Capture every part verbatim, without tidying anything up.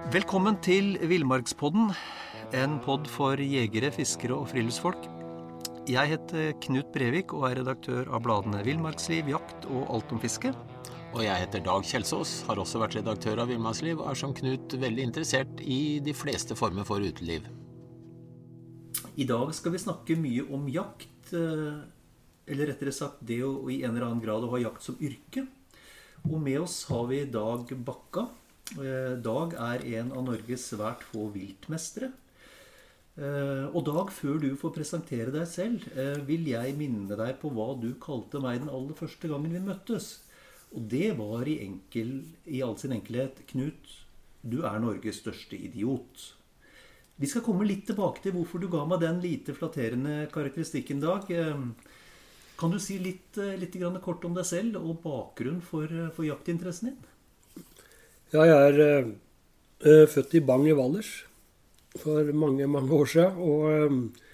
Velkommen til Villmarkspodden, en podd for jegere, fiskere og friluftsfolk. Jeg heter Knut Brevik og er redaktør av bladene Villmarksliv, Jakt og Alt om fiske. Og jeg heter Dag Kjelsås, har også vært redaktør av Villmarksliv og er som Knut veldig interessert i de fleste former for uteliv. I dag skal vi snakke mye om jakt, eller rettere sagt det å i en eller annen grad å ha jakt som yrke. Og med oss har vi Dag Bakka. Dag er en av Norges svært få viltmestere. Og Dag, før du får presentere deg selv, vil jeg minne deg på hva du kalte meg den aller første gangen vi møttes. Og det var i, enkel, i all sin enkelhet: Knut, du er Norges største idiot. Vi skal komme litt tilbake til hvorfor du ga meg den lite flatterende karakteristikken, Dag. Kan du si litt, litt grann kort om deg selv og bakgrunn for, for jaktinteressen din? Ja, jeg er uh, født i Bang i Valdres for mange, mange år siden. Og,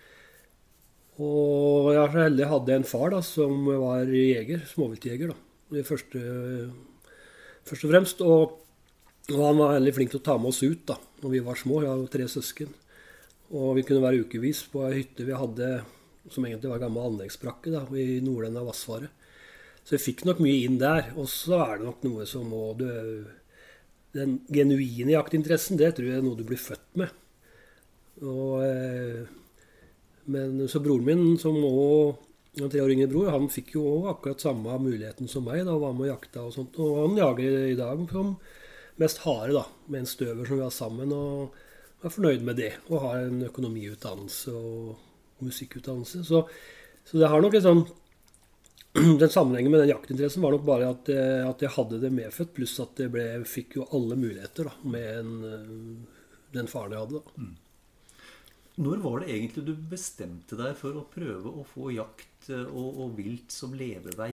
um, og jeg er så heldig hadde en far da, som var jeger, småviltjeger da, det første, først og fremst. Og, og han var veldig flink til å ta med oss ut da, når vi var små. Jeg hadde tre søsken. Og vi kunne være ukevis på en hytte vi hadde, som egentlig var gammel anleggsbrakke da, i Nordland av Vassfaret. Så jeg fikk nok mye inn der. Og så er det nok noe som må du... Den genuine jaktinteressen, det tror jeg er noe du blir født med. Og, eh, men så broren min, som også en tre år yngre bror, han fikk jo akkurat samme muligheten som meg, da, og var med å jakte og sånt. Og han jager i dag som mest hare, da, med en støver som vi har sammen, og er fornøyd med det. Og har en økonomiutdannelse og musikkutdannelse. Så, så det har nok litt sånn... Den sammenhengen med den jaktinteressen var nok bare at, at jeg hadde det medfødt, pluss at jeg ble, fikk jo alle muligheter da, med en, den faren jeg hadde. Da. Mm. Når var det egentlig du bestemte deg for å prøve å få jakt og, og vilt som levevei?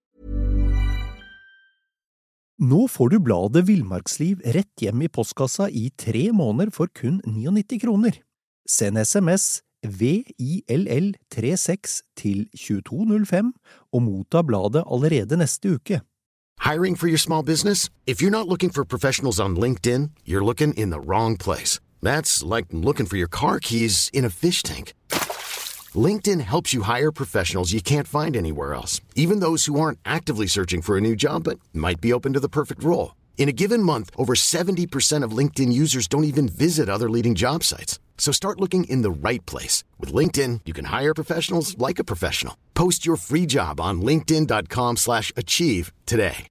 Nå får du bladet Villmarksliv rett hjem i postkassa i tre måneder for kun nittini kroner. Send sms V I L L tre seks til to to null fem og motta bladet allerede neste uke. Hiring for your small business? If you're not looking for professionals on LinkedIn, you're looking in the wrong place. That's like looking for your car keys in a fish tank. LinkedIn helps you hire professionals you can't find anywhere else, even those who aren't actively searching for a new job but might be open to the perfect role. In a given month, over seventy percent of LinkedIn users don't even visit other leading job sites. So start looking in the right place. With LinkedIn, you can hire professionals like a professional. Post your free job on linkedin dot com slash achieve today.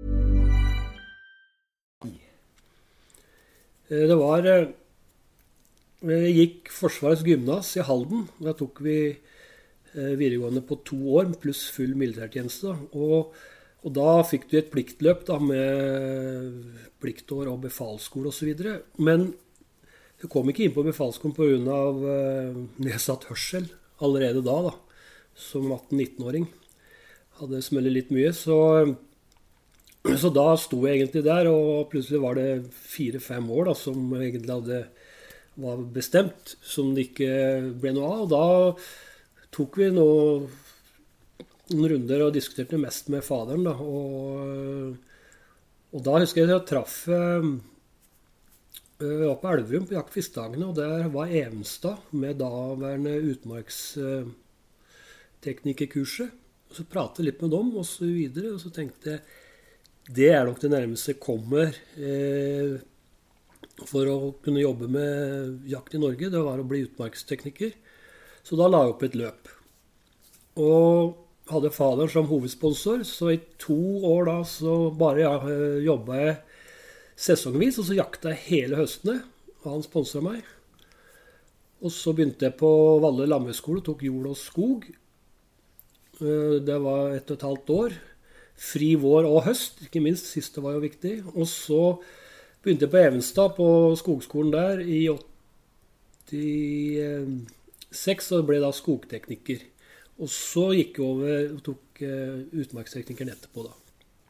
Det var... Jeg gikk Forsvarets gymnas i Halden. Da tok vi videregående på to år, pluss full militærtjeneste. Og, og da fikk du et pliktløp da, med pliktår og befalsskole og så videre. Men jeg kom ikke inn på befalsskolen på grunn av uh, nedsatt hørsel allerede da, da som atten-nitten-åring. Hadde smellet litt mye, så, så da sto jeg egentlig der, og plutselig var det fire-fem år da, som egentlig hadde, var bestemt, som det ikke ble noe av. Og da tok vi noen, noen runder og diskuterte mest med faderen, da, og, og da husker jeg at jeg traff... Uh, Jeg var på Elverum på jaktfiskdagene, og der var Evenstad med daværende utmarksteknikerkurset. Og så pratet litt med dem, og så videre, og så tenkte jeg det er nok det nærmeste jeg kommer eh, for å kunne jobbe med jakt i Norge. Det var å bli utmarkstekniker. Så da la jeg opp et løp. Og hadde faderen som hovedsponsor, så i to år da så bare ja, jobbet jeg sesongvis, og så jakta jeg hele høstene, og han sponset meg. Og så begynte jeg på Valle Lammeskole, tok jord og skog. Det var ett og et halvt år. Fri vår og høst, ikke minst, siste var jo viktig. Og så begynte jeg på Evenstad, på skogskolen der, i åttiseks, og ble da skogtekniker. Og så gikk jeg over og tok utmarksteknikeren etterpå da.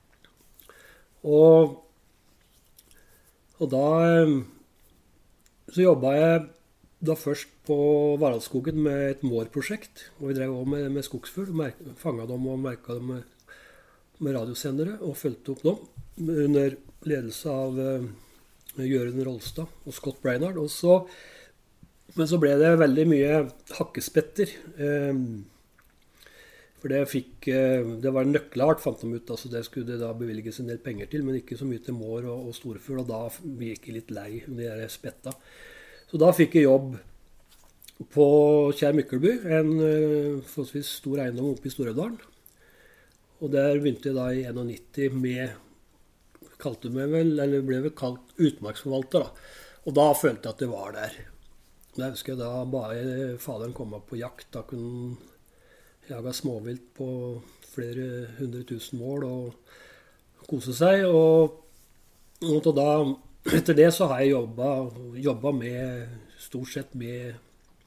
Og Og da så jobbet jeg da først på Varaldskogen med et mårprosjekt, og vi drev også med, med skogsfugl, fanget dem og merket dem med, med radiosendere, og følte opp dem under ledelse av Jørgen Rolstad og Scott Brainard. Og så, men så ble det veldig mye hakkespetter. Eh, for det fikk, eh, det var en nøkkelart, fant de ut. Altså det skulle det da bevilges en del penger til, men ikke så mye til mår og, og storfugl. Og da gikk jeg litt lei de der spetta. Så da fikk jeg jobb på Kjær Mykkelby, en eh, forholdsvis stor eiendom oppe i Storødalen. Og der begynte jeg da i nittien med kalte meg vel, eller ble vel kalt utmarksforvalter da. Og da følte jeg at det var der. Da husker jeg da bare faderen kom opp på jakt. Da kunne han jage småvilt på flere hundre tusen mål og kose seg. Og, og da, etter det så har jeg jobbet, jobbet med, stort sett med,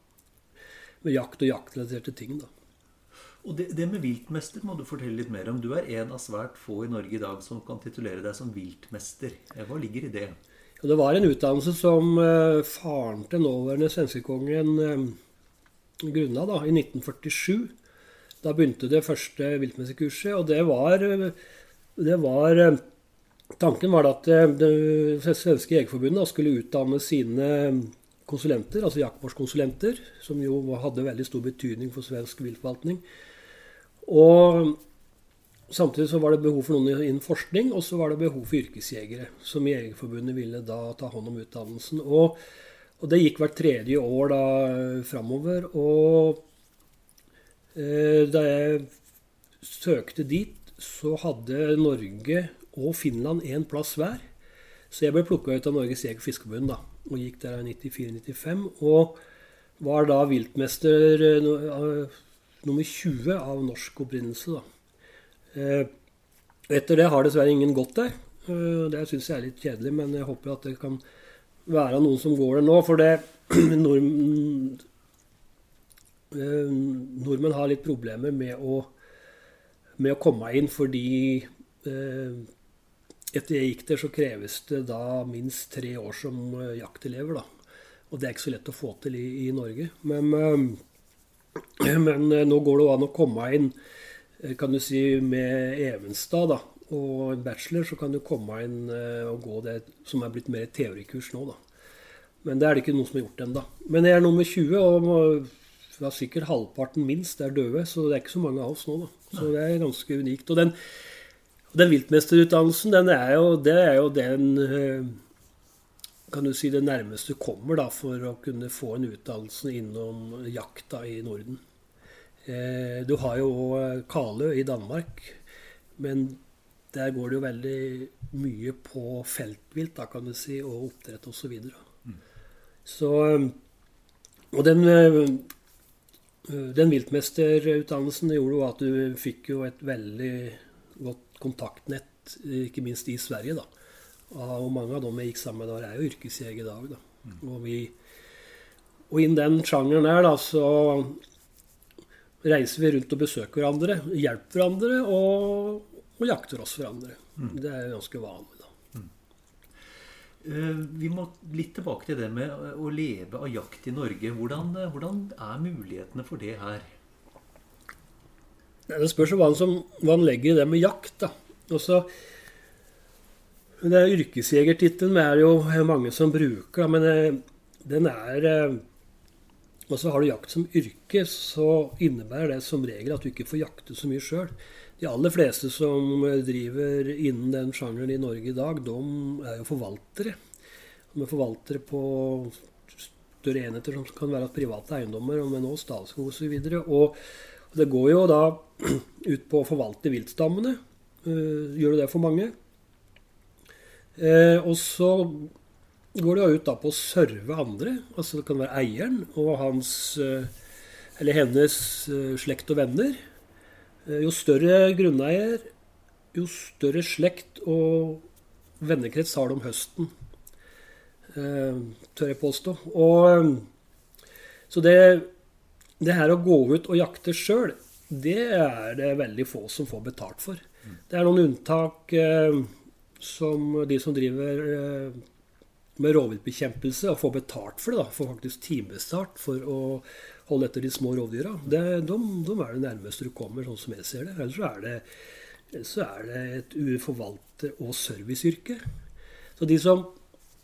med jakt og jaktrelaterte ting da. Og det, det med viltmester må du fortelle litt mer om. Du er en av svært få i Norge i dag som kan titulere deg som viltmester. Hva ligger i det? Ja, det var en utdannelse som uh, faren til nåværende svenskekongen uh, grunna da, i nitten førtisju. Da begynte det første viltmesterkurset, og det var, det var uh, tanken var at uh, det svenske jegerforbundet skulle utdanne sine konsulenter, altså jaktvårdskonsulenter, som jo hadde veldig stor betydning for svensk viltforvaltning. Og samtidig så var det behov for noen innen forskning, og så var det behov for yrkesjegere, som Jegerforbundet ville da ta hånd om utdannelsen. Og, og det gikk hvert tredje år da fremover, og eh, da jeg søkte dit, så hadde Norge og Finland en plass hver. Så jeg ble plukket ut av Norges Jeger- og Fiskerforbund da, og gikk der i nittifire nittifem, og var da viltmester uh, nummer tjue av norsk opprinnelse da. Uh, etter det har dessverre ingen gått der. Uh, det synes jeg er litt kjedelig, men jeg håper at det kan være noen som går der nå, for det nord, uh, nordmenn har litt problemer med å, med å komme inn, fordi uh, etter jeg gikk der, så kreves det da minst tre år som jaktelever da. Og det er ikke så lett å få til i, i Norge. Men, men nå går det an å komme inn, kan du si, med Evenstad da. Og en bachelor, så kan du komme inn og gå det som er blitt mer teorikurs nå da. Men det er det ikke noen som har gjort enda. Men jeg er nummer tjue, og det er sikkert halvparten minst er døde, så det er ikke så mange av oss nå da. Så det er ganske unikt. Og den Den viltmesterutdannelsen, den er jo, det er jo den, kan du si, det nærmeste du kommer da, for å kunne få en utdannelse innom jakta i Norden. Eh, du har jo Kalø i Danmark, men der går det jo veldig mye på feltvilt, da, kan du si, og oppdrett og så videre. Mm. Så, og den, den viltmesterutdannelsen gjorde jo at du fikk jo et veldig godt kontaktnett, ikke minst i Sverige da. Og mange av dem jeg gikk sammen med der er jo yrkesjeger i dag da. Mm. Og, vi, og innen den sjangeren her da, så reiser vi rundt og besøker hverandre, hjelper hverandre og, og jakter oss hverandre. Mm. Det er ganske vanlig da. Mm. Uh, vi må litt tilbake til det med å leve av jakt i Norge. Hvordan, hvordan er mulighetene for det her? Det spørs hva han, som, hva han legger i det med jakt da. Også, det er yrkesjegertitlen er jo mange som bruker da, men den er, og så har du jakt som yrke, så innebærer det som regel at du ikke får jakte så mye selv. De aller fleste som driver innen den sjangeren i Norge i dag, de er jo forvaltere. De er forvaltere på større enheter som kan være private eiendommer, men også Statskog og så videre, og det går jo da ut på å forvalte viltstammene, uh, gjør det for mange. Uh, og så går det jo ut da på å serve andre, altså det kan være eieren og hans, uh, eller hennes uh, slekt og venner. Uh, jo større grunneier, jo større slekt og vennekrets har de om høsten, uh, tør jeg påstå. Og, um, så det Det her å gå ut og jakte selv, det er det veldig få som får betalt for. Det er noen unntak eh, som de som driver eh, med rovviltbekjempelse og får betalt for det, da, får faktisk timebetalt for å holde etter de små rovdyra. Det, de, de er det nærmeste du kommer, sånn som jeg ser det. Ellers så er det, så er det et forvalter- og serviceyrke. Så de som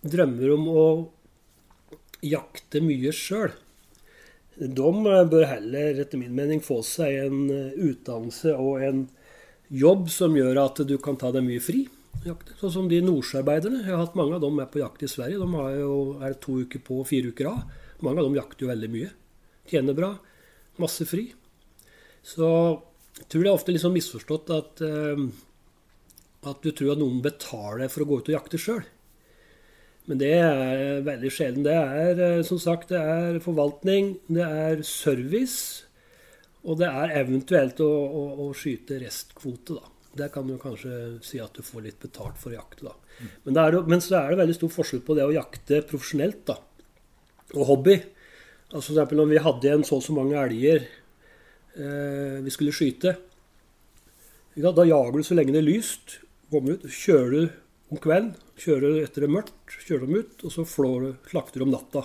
drømmer om å jakte mye selv, de bør heller, etter min mening, få seg en utdannelse og en jobb som gjør at du kan ta deg mye fri. Jakte. Sånn som de nordsjøarbeiderne. Jeg har hatt mange av dem med på jakt i Sverige. De har jo, er to uker på, fire uker av. Mange av dem jakter jo veldig mye. Tjener bra. Masse fri. Så jeg tror det er ofte liksom misforstått at, uh, at du tror at noen betaler for å gå ut og jakte selv. Men det er veldig sjelden. Det er, som sagt, det er forvaltning, det er service, og det er eventuelt å, å, å skyte restkvote, da. Der kan du kanskje si at du får litt betalt for å jakte, da. Men, det er, men så er det veldig stor forskjell på det å jakte profesjonelt, da. Og hobby. Altså for eksempel når vi hadde en så og så mange elger eh, vi skulle skyte, da jager du så lenge det er lyst, kommer ut, kjører du om kvelden, kjører etter det mørkt, kjører dem ut, og så flår du, slakter du om natta.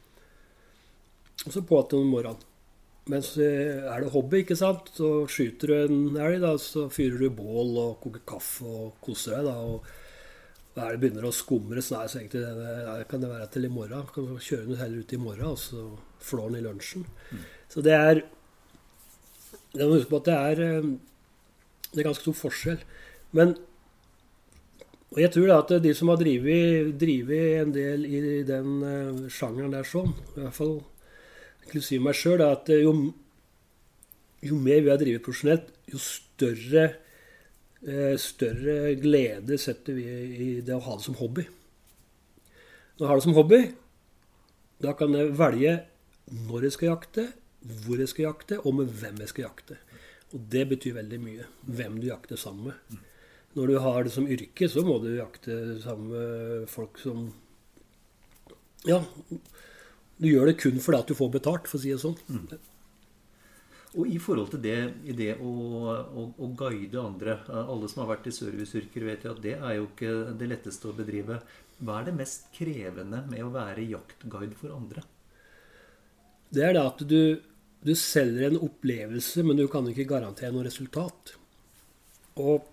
Og så på at om morgenen. Mens er det hobby, ikke sant? Så skyter du en elg, da, så fyrer du bål og koker kaffe og koser deg, da, og da det begynner å skumre, så er det egentlig det, ja, kan det være til i morgen. Kan du kjøre den heller ut i morgen, og så flår den i lunsjen. Mm. Så det er, det må huske på at det er, det er ganske stor forskjell. Men og jeg tror da at de som har drivet, drivet en del i den uh, sjangeren der sånn, i hvert fall inklusive meg selv, er at jo, jo mer vi har drivet profesjonelt, jo større, uh, større glede setter vi i det å ha det som hobby. Når jeg har det som hobby, da kan jeg velge når jeg skal jakte, hvor jeg skal jakte, og med hvem jeg skal jakte. Og det betyr veldig mye, hvem du jakter sammen med. Når du har det som yrke, så må du jakte sammen med folk som, ja, du gjør det kun fordi at du får betalt, for å si det sånn. Mm. Og i forhold til det, i det å, å, å guide andre, alle som har vært i serviceyrker vet jo at det er jo ikke det letteste å bedrive. Hva er det mest krevende med å være jaktguide for andre? Det er det at du, du selger en opplevelse, men du kan ikke garantere noe resultat. Og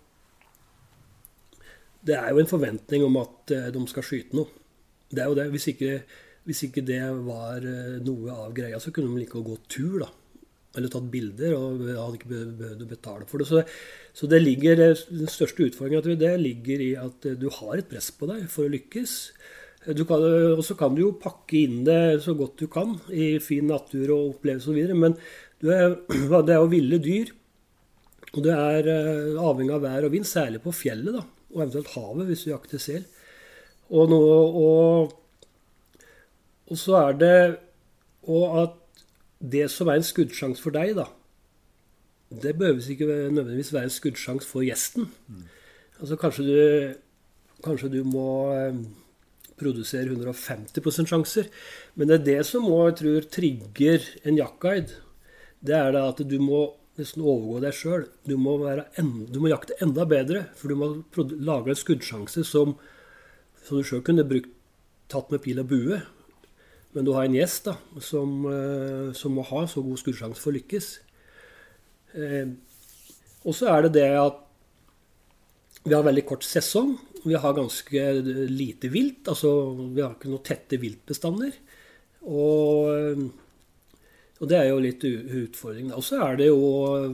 det er jo en forventning om at de skal skyte noe. Det er jo det. Hvis ikke, hvis ikke det var noe av greia, så kunne de like å gå tur, da. Eller tatt bilder, og hadde ikke behøvd å betale for det. Så, så det ligger, den største utfordringen det ligger i at du har et press på deg for å lykkes. Du kan, og så kan du jo pakke inn det så godt du kan i fin natur og opplevelse og videre, men du er, det er jo ville dyr, og du er avhengig av vær og vind, særlig på fjellet, da. Og eventuelt havet hvis du jakter sel. Og, nå, og, og så er det og at det som er en skuddsjans for deg, da, det behøver ikke nødvendigvis være en skuddsjans for gjesten. Mm. Altså kanskje du, kanskje du må eh, produsere hundre og femti prosent sjanser, men det er det som må, jeg tror, trigger en jaktguide. Det er det at du må nesten overgå deg selv. Du må, være en, du må jakte enda bedre, for du må lage en skuddsjanse som, som du selv kunne brukt, tatt med pil og bue. Men du har en gjest da, som, som må ha så god skuddsjanse for å lykkes. Eh, og så er det det at vi har veldig kort sesong. Vi har ganske lite vilt, altså vi har ikke noen tette viltbestander. Og Og det er jo litt utfordring. Og så er det jo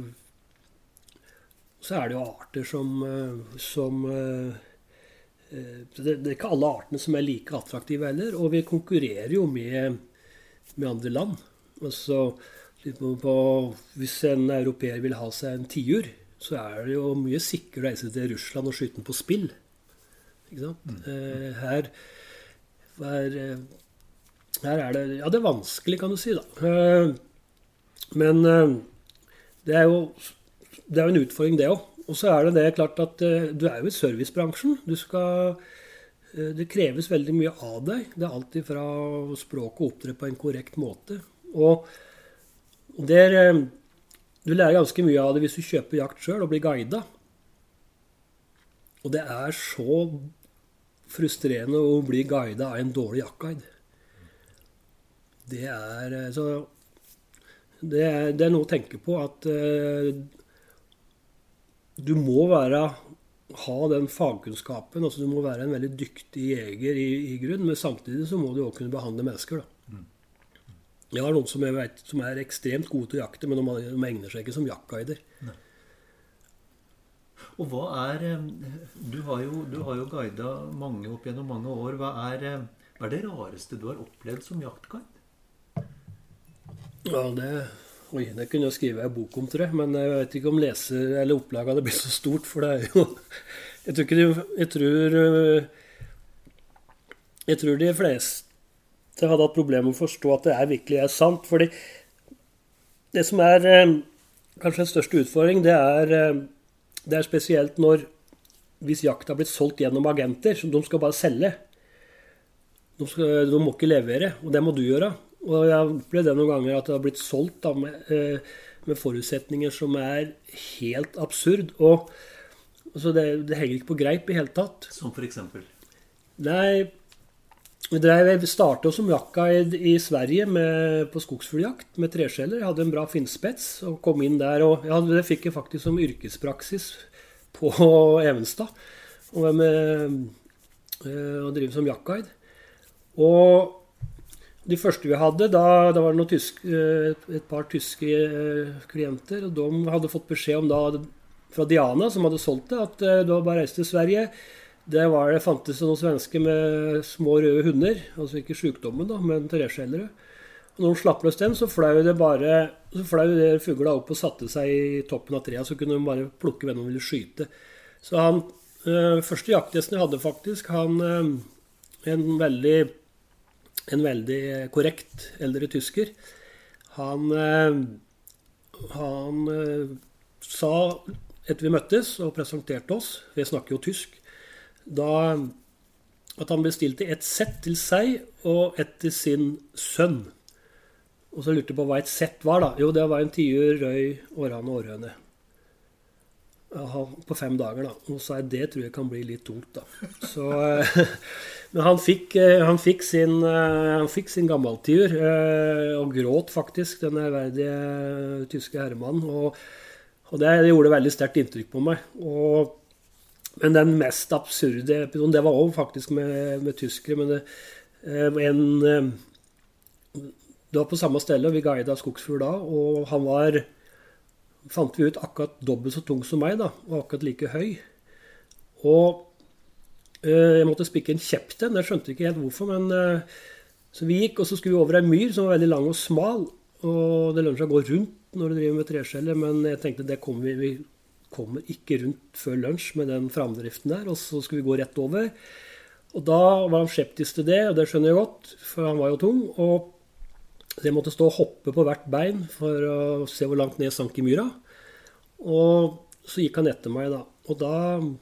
så er det jo arter som, som det, det er ikke alle artene som er like attraktive heller, og vi konkurrerer jo med, med andre land. Altså, på, på, hvis en europeer vil ha seg en tiur, så er det jo mye sikkert å reise til Russland og skyte den på spill. Ikke sant? Mm. Her er Her er det, ja, det er vanskelig, kan du si, da. Men det er jo, det er jo en utfordring, det også. Og så er det det klart at du er jo i servicebransjen. Du skal, det kreves veldig mye av deg. Det er alltid fra språk og opptre på en korrekt måte. Og der, du lærer ganske mye av det hvis du kjøper jakt selv og blir guidet. Og det er så frustrerende å bli guidet av en dårlig jaktguide. Det er, så, det, er, det er noe å tenke på at uh, du må være ha den fagkunnskapen. Altså du må være en veldig dyktig jeger i, i grunn, men samtidig så må du også kunne behandle mennesker. Da. Jeg har noen som, jeg vet, som er ekstremt gode til å jakte, men de, de egner seg ikke som jaktguider. Nei. Og hva er Du har jo, du har jo guidet mange opp gjennom mange år. Hva er, hva er det rareste du har opplevd som jaktguide? Ja, det, oi, det kunne jeg skrive en bok om, tror jeg. Men jeg vet ikke om leser eller opplaget hadde blitt så stort, for det er jo Jeg tror ikke de, jeg tror Jeg tror de fleste hadde hatt problemer med å forstå at det er virkelig er sant. Fordi det som er kanskje den største utfordring, det er, det er spesielt når hvis jakt har blitt solgt gjennom agenter, som de skal bare selge. De, skal, de må ikke levere, og det må du gjøre. Og jeg har opplevd det noen ganger at det har blitt solgt da, med, med forutsetninger som er helt absurd. Og altså det, det henger ikke på greip i hele tatt. Som for eksempel? Nei, vi startet som jaktguide i Sverige med, på skogsfugljakt med treskjeller. Jeg hadde en bra finnspets og kom inn der. Og jeg hadde, det fikk jeg faktisk som yrkespraksis på Evenstad. Og med å drive som jaktguide. Og de første vi hadde, da, da var det noen tyske, et par tyske klienter, og de hadde fått beskjed om da, fra Diana, som hadde solgt det, at det var bare reist til Sverige. Det, var, det fantes noen svenske med små røde hunder, altså ikke sykdommen da, men treskjellere. Og når de slapp løs den, så fløy det bare, så fløy det fugla opp og satte seg i toppen av treet, så kunne de bare plukke hvem de ville skyte. Så han, første jaktgjesten jeg hadde faktisk, han, en veldig... en veldig korrekt eldre tysker. Han, han sa etter vi møttes og presenterte oss, vi snakker jo tysk, da at han bestilte et sett til seg og et til sin sønn. Og så lurte jeg på hva et sett var da. Jo, det var en tiur, røy, århane og århøne. På fem dager da. Og så er det tror jeg kan bli litt tungt da. Så... Men han fikk, han fikk sin, han fikk sin gammeltiur, og gråt faktisk, den ærverdige tyske herremannen, og, og det, det gjorde veldig sterkt inntrykk på meg. Og, men den mest absurde episoden, det var også faktisk med, med tyskere, men det, en, det var på samme sted, vi guidet skogsfugl da, og han var, fant vi ut, akkurat dobbelt så tung som meg da, og akkurat like høy. Og jeg måtte spikke en kjepp til den, jeg skjønte ikke helt hvorfor, men så vi gikk, og så skulle vi over en myr som var veldig lang og smal, og det lønner seg å gå rundt når du driver med treskjeller, men jeg tenkte det kommer vi, vi kommer ikke rundt før lunsj med den framdriften der, og så skulle vi gå rett over. Og da var han skeptisk til det, og det skjønner jeg godt, for han var jo tung, og jeg måtte stå og hoppe på hvert bein for å se hvor langt ned sank i myra, og så gikk han etter meg da, og da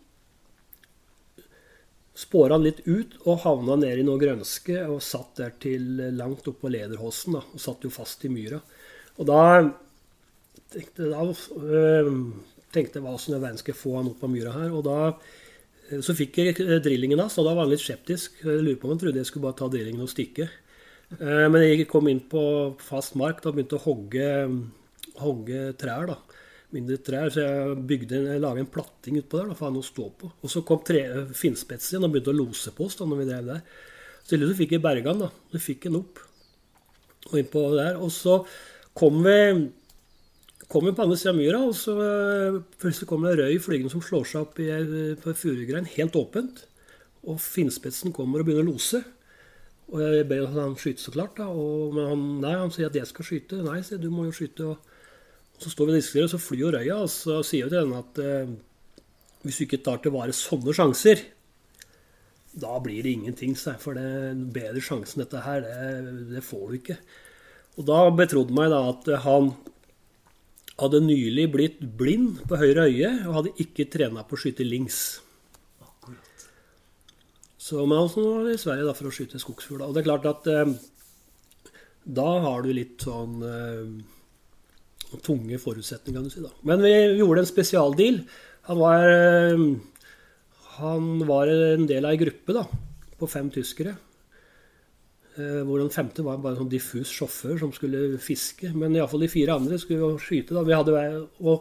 spåret han litt ut og havna ned i noe grønske og satt der til langt opp på lederhosen da, og satt jo fast i myra. Og da tenkte, da, øh, tenkte jeg hva som er verden skal få han opp på myra her, og da så fikk jeg drillingen da, så da var han litt skeptisk. Jeg lurer på om han trodde jeg skulle bare ta drillingen og stikke. Eh, men jeg kom inn på fast mark da, begynte å hogge, hogge trær da, mindre trær, så jeg bygde, jeg laget en platting ut på der, da, for han å stå på. Og så kom tre, finnspetsen igjen og begynte å lose på oss da, når vi drev der. Så så fikk jeg bergan da, så fikk jeg den opp, og inn på der. Og så kom vi, kom vi på andre siden av myra, og så plutselig kom det røy flygende som slår seg opp i, på furugrein, helt åpent. Og finnspetsen kommer og begynner å lose. Og jeg ber han skyte så klart da, og, men han, nei, han sier at jeg skal skyte. Nei, sier du må jo skyte, og så står vi og diskuterer, så flyr jo røya, og så sier vi til henne at eh, hvis du ikke tar til vare sånne sjanser, da blir det ingenting, for det er en bedre sjanse enn dette her, det, det får du ikke. Og da betrodde meg da at han hadde nylig blitt blind på høyre øye, og hadde ikke trenet på å skyte links. Akkurat. Så men han var i Sverige da for å skyte skogsfugl. Og det er klart at eh, da har du litt sånn... Eh, tunge forutsetninger, kan du si da. Men vi gjorde en spesialdeal. Han var, han var en del av en gruppe da, på fem tyskere. Hvor den femte var bare en sånn diffus sjåfør som skulle fiske. Men i alle fall de fire andre skulle jo skyte da. Vi hadde, og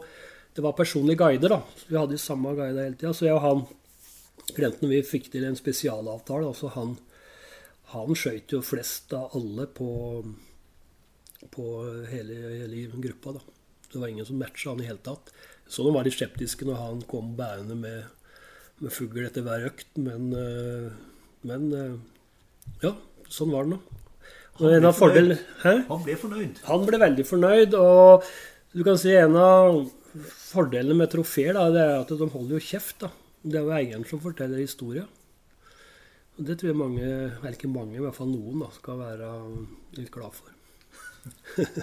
det var personlige guider, da. Vi hadde jo samme guide hele tiden. Så jeg og han, klienten, vi fikk til en spesialavtale. Altså han, han skjøt jo flest av alle på, på hele, hele gruppa, da. Det var ingen som matchet han i hele tatt. Så de var litt skeptiske når han kom bærende med, med fugl etter hver økt, men, men ja, sånn var det nå. Han ble, fordel, han ble fornøyd. Han ble veldig fornøyd, og du kan si en av fordelene med trofeer, da, det er at de holder jo kjeft, da. Det er jo eieren som forteller historien. Og det tror jeg mange, eller ikke mange, i hvert fall noen, da, skal være litt glad for.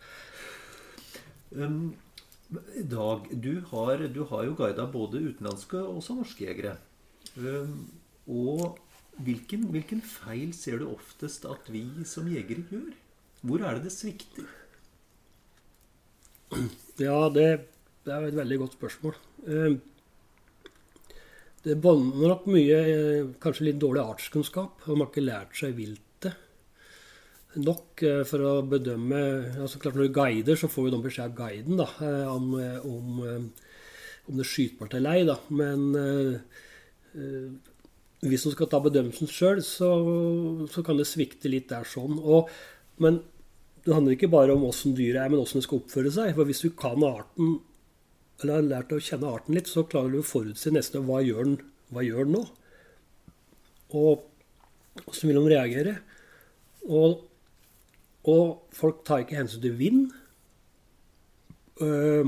um, Dag, du har, du har jo guidet både utenlandske og også norske jegere. Um, og hvilken, hvilken feil ser du oftest at vi som jegere gjør? Hvor er det det svikter? Ja, det, det er et veldig godt spørsmål. Um, det bånder nok mye, kanskje litt dårlig artskunnskap. Man har ikke lært seg viltet nok for å bedømme. Altså klart når du guider, så får vi da beskjed av guiden da, om, om, om det er skytbart eller ei. Da. Men uh, hvis du skal ta bedømmelsen selv, så, så kan det svikte litt der sånn. Og, men det handler ikke bare om hvordan dyret er, men hvordan det skal oppføre seg. For hvis du kan arten, eller har lært å kjenne arten litt, så klarer du å forutse neste hva gjør den, hva gjør den nå? Og hvordan vil de reagere? Og, og folk tar ikke hensyn til vind. Um,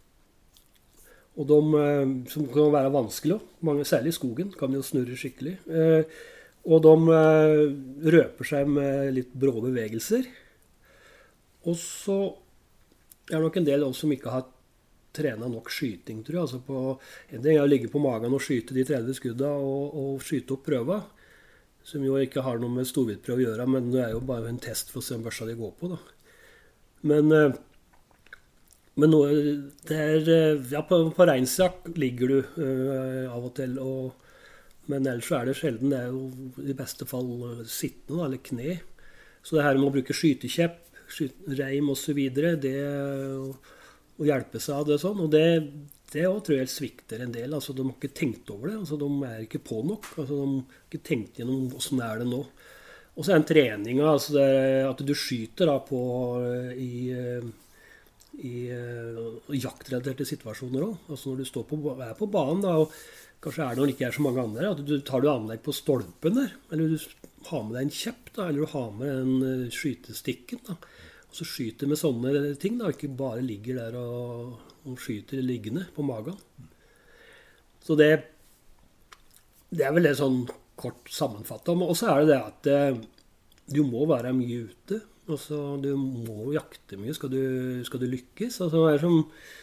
og de, som kan være vanskelig, mange, særlig i skogen, kan jo snurre skikkelig. Uh, og de uh, røper seg med litt brå bevegelser. Og så er det nok en del som ikke har trene nok skyting, tror jeg. Altså på, en ting er å ligge på magen og skyte de tretti skudda og, og skyte opp prøva, som jo ikke har noe med storviltprøve å gjøre, men det er jo bare en test for å se om børsa de går på, da. Men, men nå, det er, ja, på, på reinsjakt ligger du uh, av og til, og, men ellers så er det sjelden, det er jo i beste fall sittende, eller kne. Så det her med å bruke skytekjepp, skyte, reim og så videre, det å hjelpe seg av det sånn, og det, det også tror jeg svikter en del, altså de har ikke tenkt over det, altså de er ikke på nok, altså de har ikke tenkt gjennom hvordan er det nå. Og så er en trening, altså det er at du skyter da på i, i, i jaktrelaterte situasjoner også, altså når du står på, er på banen da, og kanskje er det når det ikke er så mange andre, at du tar du anlegg på stolpen der, eller du har med deg en kjepp da, eller du har med en skytestikken da, og så skyter med sånne ting da, ikke bare ligger der og, og skyter liggende på magen. Så det, det er vel det sånn kort sammenfattet. Og så er det det at eh, du må være mye ute. Altså, du må jakte mye, skal du, skal du lykkes. Altså, det er som,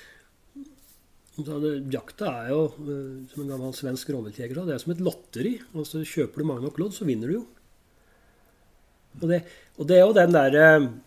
så det, jakta er jo, som en gammel svensk rovviltjeger, det er som et lotteri. Altså, kjøper du mange nok lodd, så vinner du jo. Og det, og det er jo den der...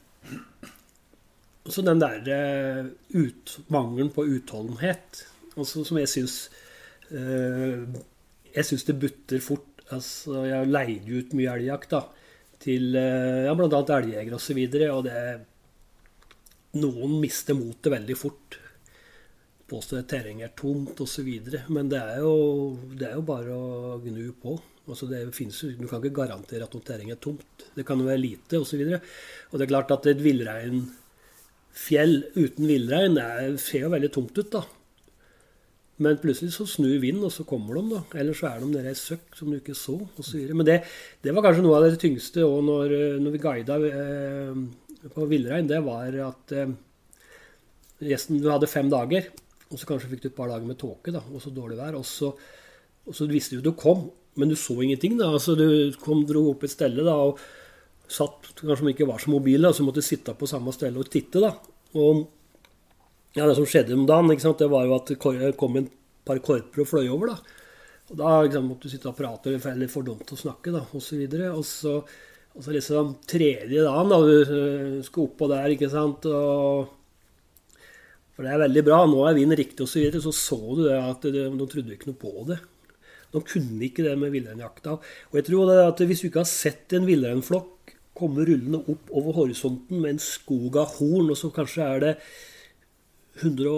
Så den der ut, mangelen på utholdenhet, altså, som jeg synes, uh, jeg synes det butter fort. Altså, jeg leide ut mye elgjakt da, til uh, ja, blant annet elgjegere og så videre, og det, noen mister motet veldig fort. Påstår at terrenget er tomt og så videre, men det er jo, det er jo bare å gnu på. Altså det finnes, du kan ikke garantere at noe terreng er tomt. Det kan jo være lite og så videre. Og det er klart at et villreinfjell uten villrein ser jo veldig tomt ut da. Men plutselig så snur vind, og så kommer de da. Eller så er de nede i søkk som du ikke så, og så videre. Men det, det var kanskje noe av det tyngste også når, når vi guidet eh, på villrein. Det var at eh, gjesten, du hadde fem dager, og så kanskje fikk du et par dager med tåke da, og så dårlig vær. Og så, og så visste du du kom, men du så ingenting da. Altså du kom, dro opp et stelle da, og satt, kanskje man ikke var så mobil da, så måtte du sitte på samme stelle og titte da. Og ja, det som skjedde om dagen, ikke sant, det var jo at det kom en par korper og fløy over da. Og da liksom, måtte du sitte og prate, eller for dumt å snakke da, og så videre. Og så, og så liksom tredje dagen da, du skal opp på der, ikke sant, og for det er veldig bra, nå er vinden riktig og så videre, så så du det at de, de trodde ikke noe på det. De kunne ikke det med villreinjakta. Og jeg tror det at hvis du ikke har sett en villreinflokk komme rullende opp over horisonten med en skog av horn, og så kanskje er det hundre og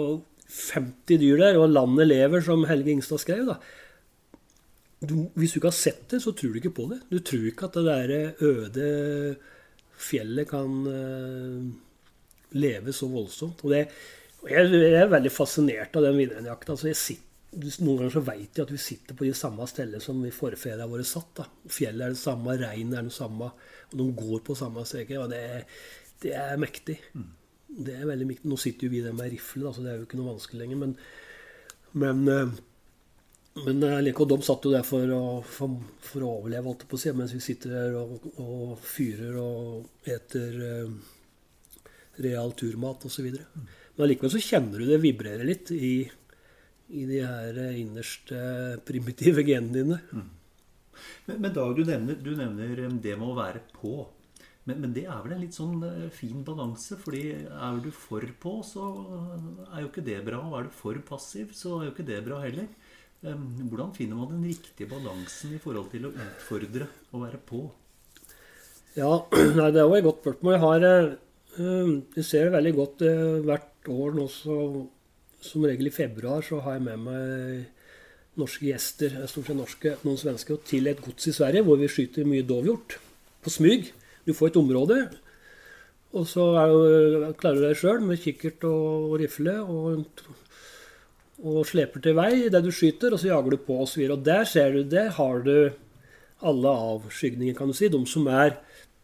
femti dyr der, og landet lever, som Helge Ingstad skrev, da. Du, hvis du ikke har sett det, så tror du ikke på det. Du tror ikke at det der øde fjellet kan uh, leve så voldsomt. Og det, og jeg, jeg er veldig fascinert av den villreinjakta. Altså jeg sitter, noen ganger så vet jeg at vi sitter på de samme stedene som vi forfedrene våre satt. Da. Fjellet er det samme, reinen er det samme, og de går på samme streker. Og det, det er mektig. Mm. Det er veldig mektig. Nå sitter jo vi der med rifle, da, så det er jo ikke noe vanskelig lenger. Men, men, men like, og de satt jo der for å, for, for å overleve, holdt jeg på å si, mens vi sitter der og, og fyrer og eter uh, real turmat og så videre. Mm. Men allikevel så kjenner du det vibrerer litt i, i de her innerste primitive genene dine. Mm. Men, men Dag, du nevner, du nevner det med å være på. Men, men det er vel en litt sånn fin balanse, fordi er du for på, så er jo ikke det bra. Og er du for passiv, så er jo ikke det bra heller. Hvordan finner man den riktige balansen i forhold til å utfordre og være på? Ja, nei, det er jo et godt spørsmål. Jeg har, jeg ser det veldig godt hvert år nå, så, som regel i februar, så har jeg med meg norske gjester, stort sett norske, noen svenske, til et gods i Sverige, hvor vi skyter mye dovhjort på smyg. Du får et område, og så er du, klarer du deg selv med kikkert og rifle, og, og sleper til vei der du skyter, og så jager du på og så videre. Og der ser du, der har du alle avskygninger, kan du si. De som er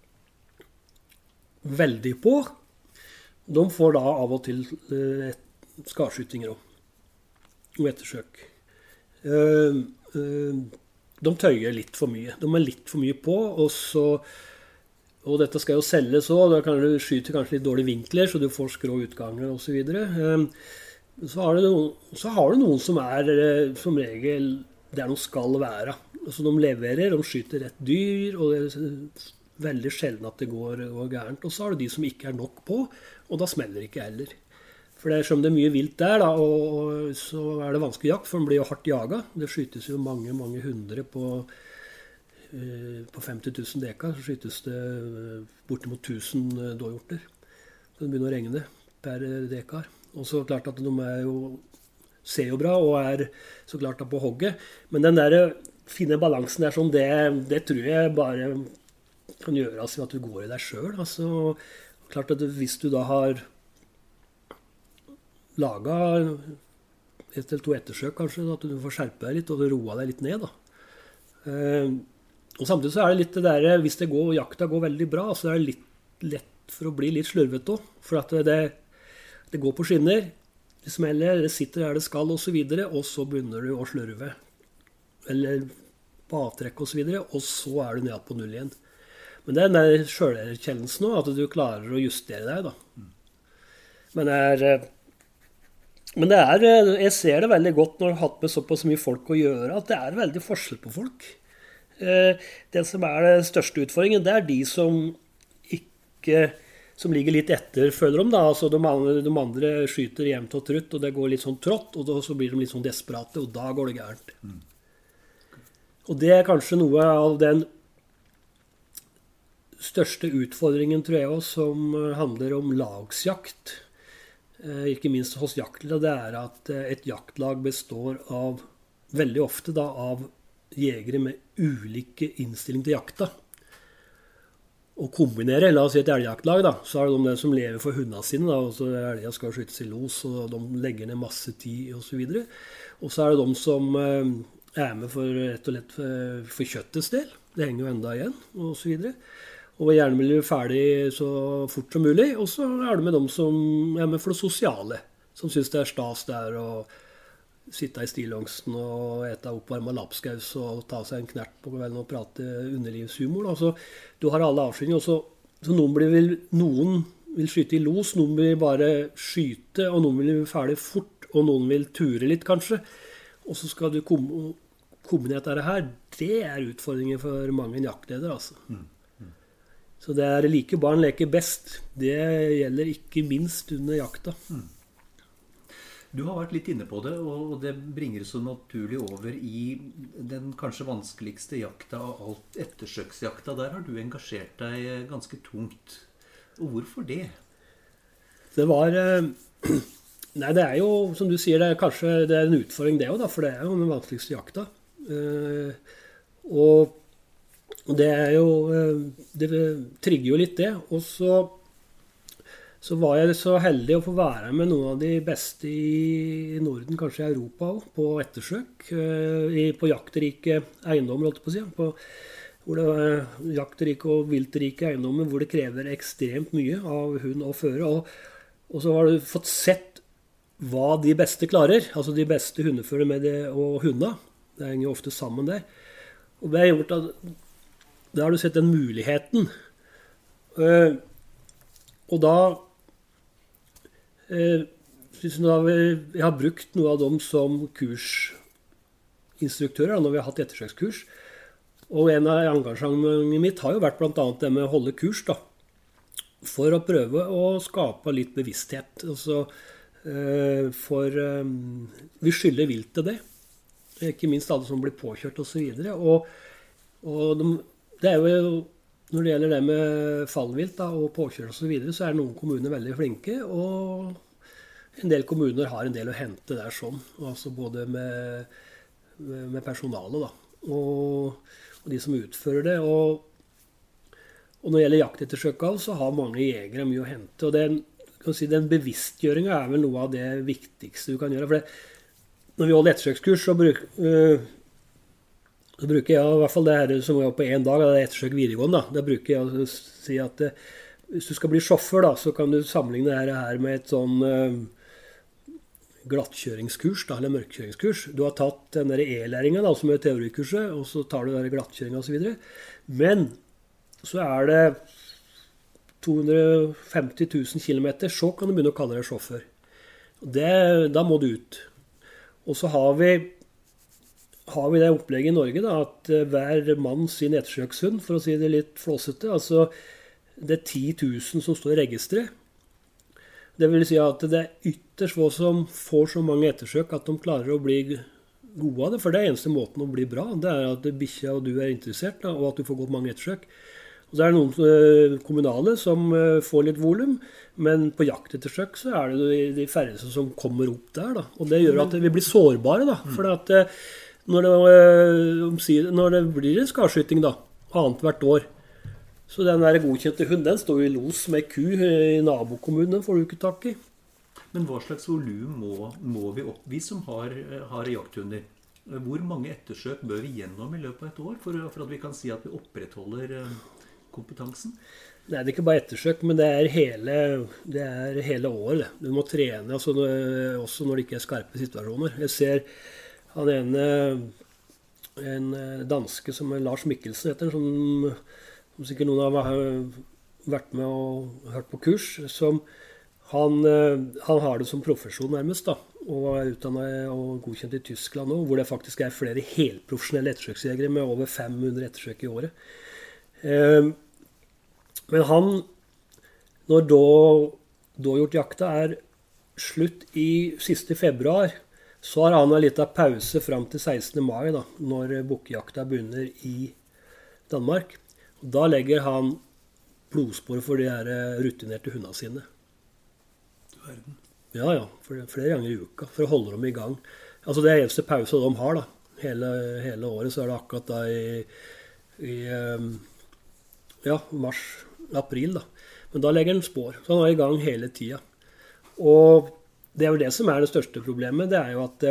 veldig på, de får da av og til eh, skarskytinger også, og ettersøk. Uh, uh, de tøyer litt for mye. De er litt for mye på, og så og dette skal jo selges også, da kan du skyte kanskje litt dårlige vinkler, så du får skrå utganger og så videre. Så har, noen, så har du noen som er som regel der de skal være. Altså de leverer, de skyter rett dyr, og det er veldig sjelden at det går, går gærent. Og så har du de som ikke er nok på, og da smeller det ikke heller. For det er som det er mye vilt der, da, og, og så er det vanskelig jakt, for den blir jo hardt jaget. Det skytes jo mange, mange hundre på... På femti tusen dekar så skytes det bortimot tusen dåhjorter. Så det begynner å regne per dekar. Og så klart at de er jo, ser jo bra og er så klart på hogget. Men den der fine balansen der sånn, det, det tror jeg bare kan gjøres ved at du går i deg selv. Altså, klart at hvis du da har laget et eller to ettersøk kanskje, at du får skjerpe deg litt og roa deg litt ned da. Uh, Og samtidig så er det litt det der, hvis det går, jakta går veldig bra, så er det litt lett for å bli litt slurvet også. For at det, det går på skinner, det smeller, det sitter der det skal og så videre, og så begynner du å slurve. Eller på avtrekk og så videre, og så er du ned på null igjen. Men det er den der selverkjennelsen nå, at du klarer å justere deg da. Men det er... Men det er, jeg ser det veldig godt når jeg har hatt med såpass mye folk å gjøre, at det er veldig forskjell på folk. Det som er den største utfordringen, det er de som ikke, som ligger litt etter, føler de da. Altså de andre, de andre skyter jevnt og trutt, og det går litt sånn trått, og da, så blir de litt sånn desperate, og da går det gærent. Mm. Og det er kanskje noe av den største utfordringen, tror jeg også, som handler om lagsjakt. Ikke minst hos jaktlag, det er at et jaktlag består av, veldig ofte da, av jegere med ulike innstilling til jakta. Og kombinere, la oss si et elgjaktlag da, så er det de som lever for hundene sine da, og så elgene skal skytes i los, og de legger ned masse tid og så videre. Og så er det de som er med for rett og lett for kjøttets del, det henger jo enda igjen, og så videre. Og gjerne vil du ferdig så fort som mulig, og så er det med de som er med for det sosiale, som synes det er stas der, og sitte i stillongsen og ete oppvarmet lapskaus og ta seg en knert på kvelden og prate underlivshumor. Altså, du har alle avskydninger, så, så noen, blir vel, noen vil skyte i los, noen vil bare skyte, og noen vil bli ferdig fort, og noen vil ture litt kanskje. Og så skal du kom, kombinere dette her. Det er utfordringen for mange jaktleder, altså. Mm. Mm. Så det er like barn leker best. Det gjelder ikke minst under jakta. Mm. Du har vært litt inne på det, og det bringer så naturlig over i den kanskje vanskeligste jakta av alt, ettersøksjakta. Der har du engasjert deg ganske tungt. Og hvorfor det? Det var... Nei, det er jo, som du sier, det er kanskje det er en utfordring det også, da, for det er jo den vanskeligste jakta. Eh, og det er jo, det trigger jo litt det. Og så, så var jeg så heldig å få være med noen av de beste i Norden, kanskje i Europa også, på ettersøk. Eh, på jaktrike eiendommer, holdt jeg på å si. På, hvor det er jaktrike og viltrike eiendommer, hvor det krever ekstremt mye av hund og føre. Og, og så har du fått sett hva de beste klarer, altså de beste hundefører med det og hundene. Det henger jo ofte sammen der. Og det har gjort at da har du sett den muligheten. Uh, og da uh, synes jeg, jeg har brukt noe av dem som kursinstruktører når vi har hatt ettersøkskurs. Og en av engasjementene mitt har jo vært blant annet det med å holde kurs da, for å prøve å skape litt bevissthet. Altså for um, vi skylder vilt til det. Ikke minst alle som blir påkjørt og så videre. Og, og de, det er jo, når det gjelder det med fallvilt da, og påkjørt og så videre, så er noen kommuner veldig flinke, og en del kommuner har en del å hente der sånn. Altså både med, med personalet da, og, og de som utfører det. Og, og når det gjelder jaktettersøk, så har mange jegere mye å hente, og det er en kan si, den bevisstgjøringen er vel noe av det viktigste du kan gjøre. For det, når vi holder ettersøkskurs, så, bruk, uh, så bruker jeg i hvert fall det her som vi har på en dag, det er ettersøk videregående. Da, da bruker jeg å si at uh, hvis du skal bli sjåfør, da, så kan du sammenligne det her med et sånn uh, glattkjøringskurs, da, eller mørkkjøringskurs. Du har tatt den der e-læringen da, som er teorikurset, og så tar du den glattkjøringen og så videre. Men så er det to hundre femti tusen kilometer, så kan du begynne å kalle deg sjåfør. Det, da må du ut. Og så har vi, har vi det opplegget i Norge, da, at hver mann sin ettersøkshund, for å si det litt flåsete, altså det er ti tusen som står i registeret. Det vil si at det er ytterst få som får så mange ettersøk at de klarer å bli gode av det, for det er eneste måten å bli bra. Det er at bikkja og du er interessert, da, og at du får gått mange ettersøk. Og så er det noen kommunale som får litt volum, men på jaktettersøk så er det de færreste som kommer opp der. Da. Og det gjør at vi blir sårbare, da. For at når det, når det blir en skarskyting da, annet hvert år, så den der godkjente hunden, den står i los med ku i nabokommunen, den får du ikke tak i. Men hva slags volum må, må vi opp, vi som har, har jakthunder? Hvor mange ettersøk bør vi gjennom i løpet av et år, for, for at vi kan si at vi opprettholder kompetansen? Nei, det er ikke bare ettersøk, men det er hele, det er hele året. Du må trene altså, også når det ikke er skarpe situasjoner. Jeg ser han ene, en danske som er Lars Mikkelsen heter, som, som sikkert noen har vært med og hørt på kurs, som han, han har det som profesjon nærmest da, og er utdannet og godkjent i Tyskland nå, hvor det faktisk er flere helprofesjonelle ettersøksjegere med over fem hundre ettersøk i året. Eh, Men han, når da, da gjort jakta er slutt i siste februar, så har han en liten pause frem til sekstende mai, da, når bukkejakta begynner i Danmark. Da legger han blodspor for de her rutinerte hundene sine. Du verden. Ja, ja, for flere ganger i uka, for å holde dem i gang. Altså det er eneste pause de har da, hele, hele året, så er det akkurat da i, i ja, mars, april da. Men da legger han spår, så han er i gang hele tiden. Og det er jo det som er det største problemet, det er jo at,